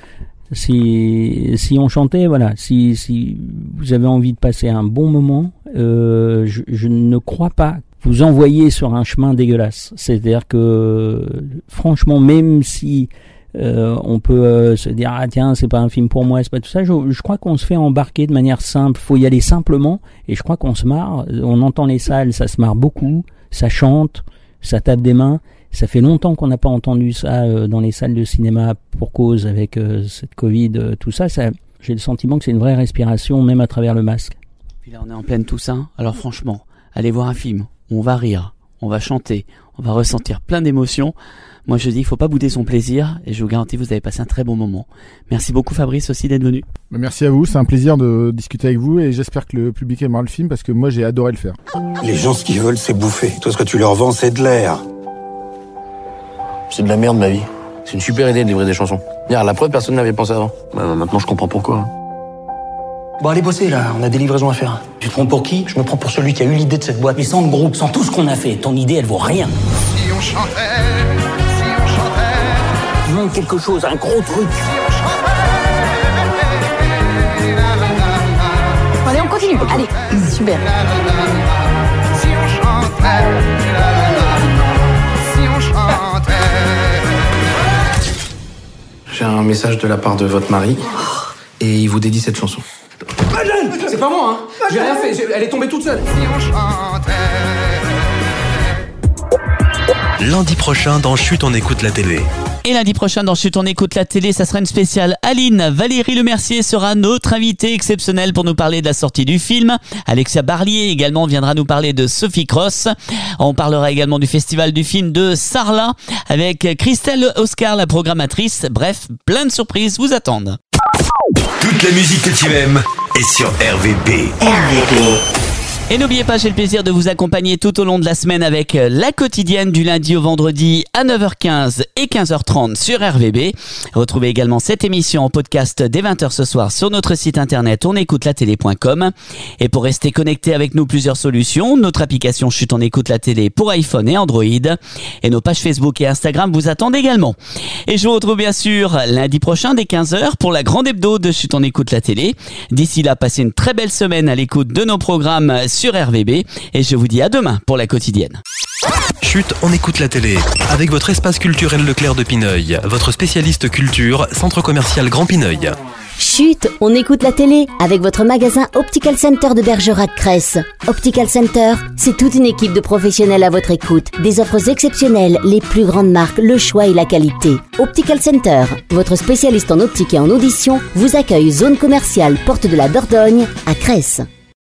si on chantait, si vous avez envie de passer un bon moment, je ne crois pas vous envoyer sur un chemin dégueulasse. C'est-à-dire que franchement, même si on peut se dire tiens, c'est pas un film pour moi, c'est pas tout ça, je crois qu'on se fait embarquer de manière simple. Faut y aller simplement et je crois qu'on se marre. On entend les salles, ça se marre beaucoup, ça chante, ça tape des mains. Ça fait longtemps qu'on n'a pas entendu ça dans les salles de cinéma pour cause avec cette Covid, tout ça. J'ai le sentiment que c'est une vraie respiration, même à travers le masque. Puis là, on est en pleine Toussaint. Alors franchement, allez voir un film. On va rire, on va chanter, on va ressentir plein d'émotions. Moi, je dis qu'il faut pas bouder son plaisir et je vous garantis, vous avez passé un très bon moment. Merci beaucoup Fabrice aussi d'être venu. Merci à vous, c'est un plaisir de discuter avec vous et j'espère que le public aimera le film parce que moi, j'ai adoré le faire. Les gens, ce qu'ils veulent, c'est bouffer. Toi, ce que tu leur vends, c'est de l'air. C'est de la merde, ma vie. C'est une super idée de livrer des chansons. Regarde, la preuve, personne n'avait pensé avant. Maintenant, je comprends pourquoi. Bon, allez bosser, là. On a des livraisons à faire. Tu te prends pour qui? Je me prends pour celui qui a eu l'idée de cette boîte. Mais sans le groupe, sans tout ce qu'on a fait, ton idée, elle vaut rien. Si on chantait, si on chantait. Tu montes quelque chose, un gros truc. Bon, allez, on continue. Allez, super. Si on chantait, si on chantait. J'ai un message de la part de votre mari et il vous dédie cette chanson. C'est pas moi, hein. J'ai rien fait, elle est tombée toute seule. Si on chantait. Lundi prochain dans Chut, on écoute la télé. Et lundi prochain dans Chut, on écoute la télé, ça sera une spéciale Aline. Valérie Lemercier sera notre invitée exceptionnelle pour nous parler de la sortie du film. Alexia Barlier également viendra nous parler de Sophie Cross. On parlera également du festival du film de Sarlat avec Christelle Oscar, la programmatrice. Bref, plein de surprises vous attendent. Toute la musique que tu aimes est sur RVB. Et n'oubliez pas, j'ai le plaisir de vous accompagner tout au long de la semaine avec la quotidienne du lundi au vendredi à 9h15 et 15h30 sur RVB. Retrouvez également cette émission en podcast dès 20h ce soir sur notre site internet onécoutelatélé.com. Et pour rester connecté avec nous, plusieurs solutions. Notre application Chut, on écoute la télé pour iPhone et Android. Et nos pages Facebook et Instagram vous attendent également. Et je vous retrouve bien sûr lundi prochain dès 15h pour la grande hebdo de Chut, on écoute la télé. D'ici là, passez une très belle semaine à l'écoute de nos programmes sur RVB et je vous dis à demain pour la quotidienne. Chut, on écoute la télé avec votre espace culturel Leclerc de Pineuil, votre spécialiste culture, centre commercial Grand Pineuil. Chut, on écoute la télé avec votre magasin Optical Center de Bergerac-Cresse. Optical Center, c'est toute une équipe de professionnels à votre écoute. Des offres exceptionnelles, les plus grandes marques, le choix et la qualité. Optical Center, votre spécialiste en optique et en audition, vous accueille zone commerciale Porte de la Dordogne à Cresse.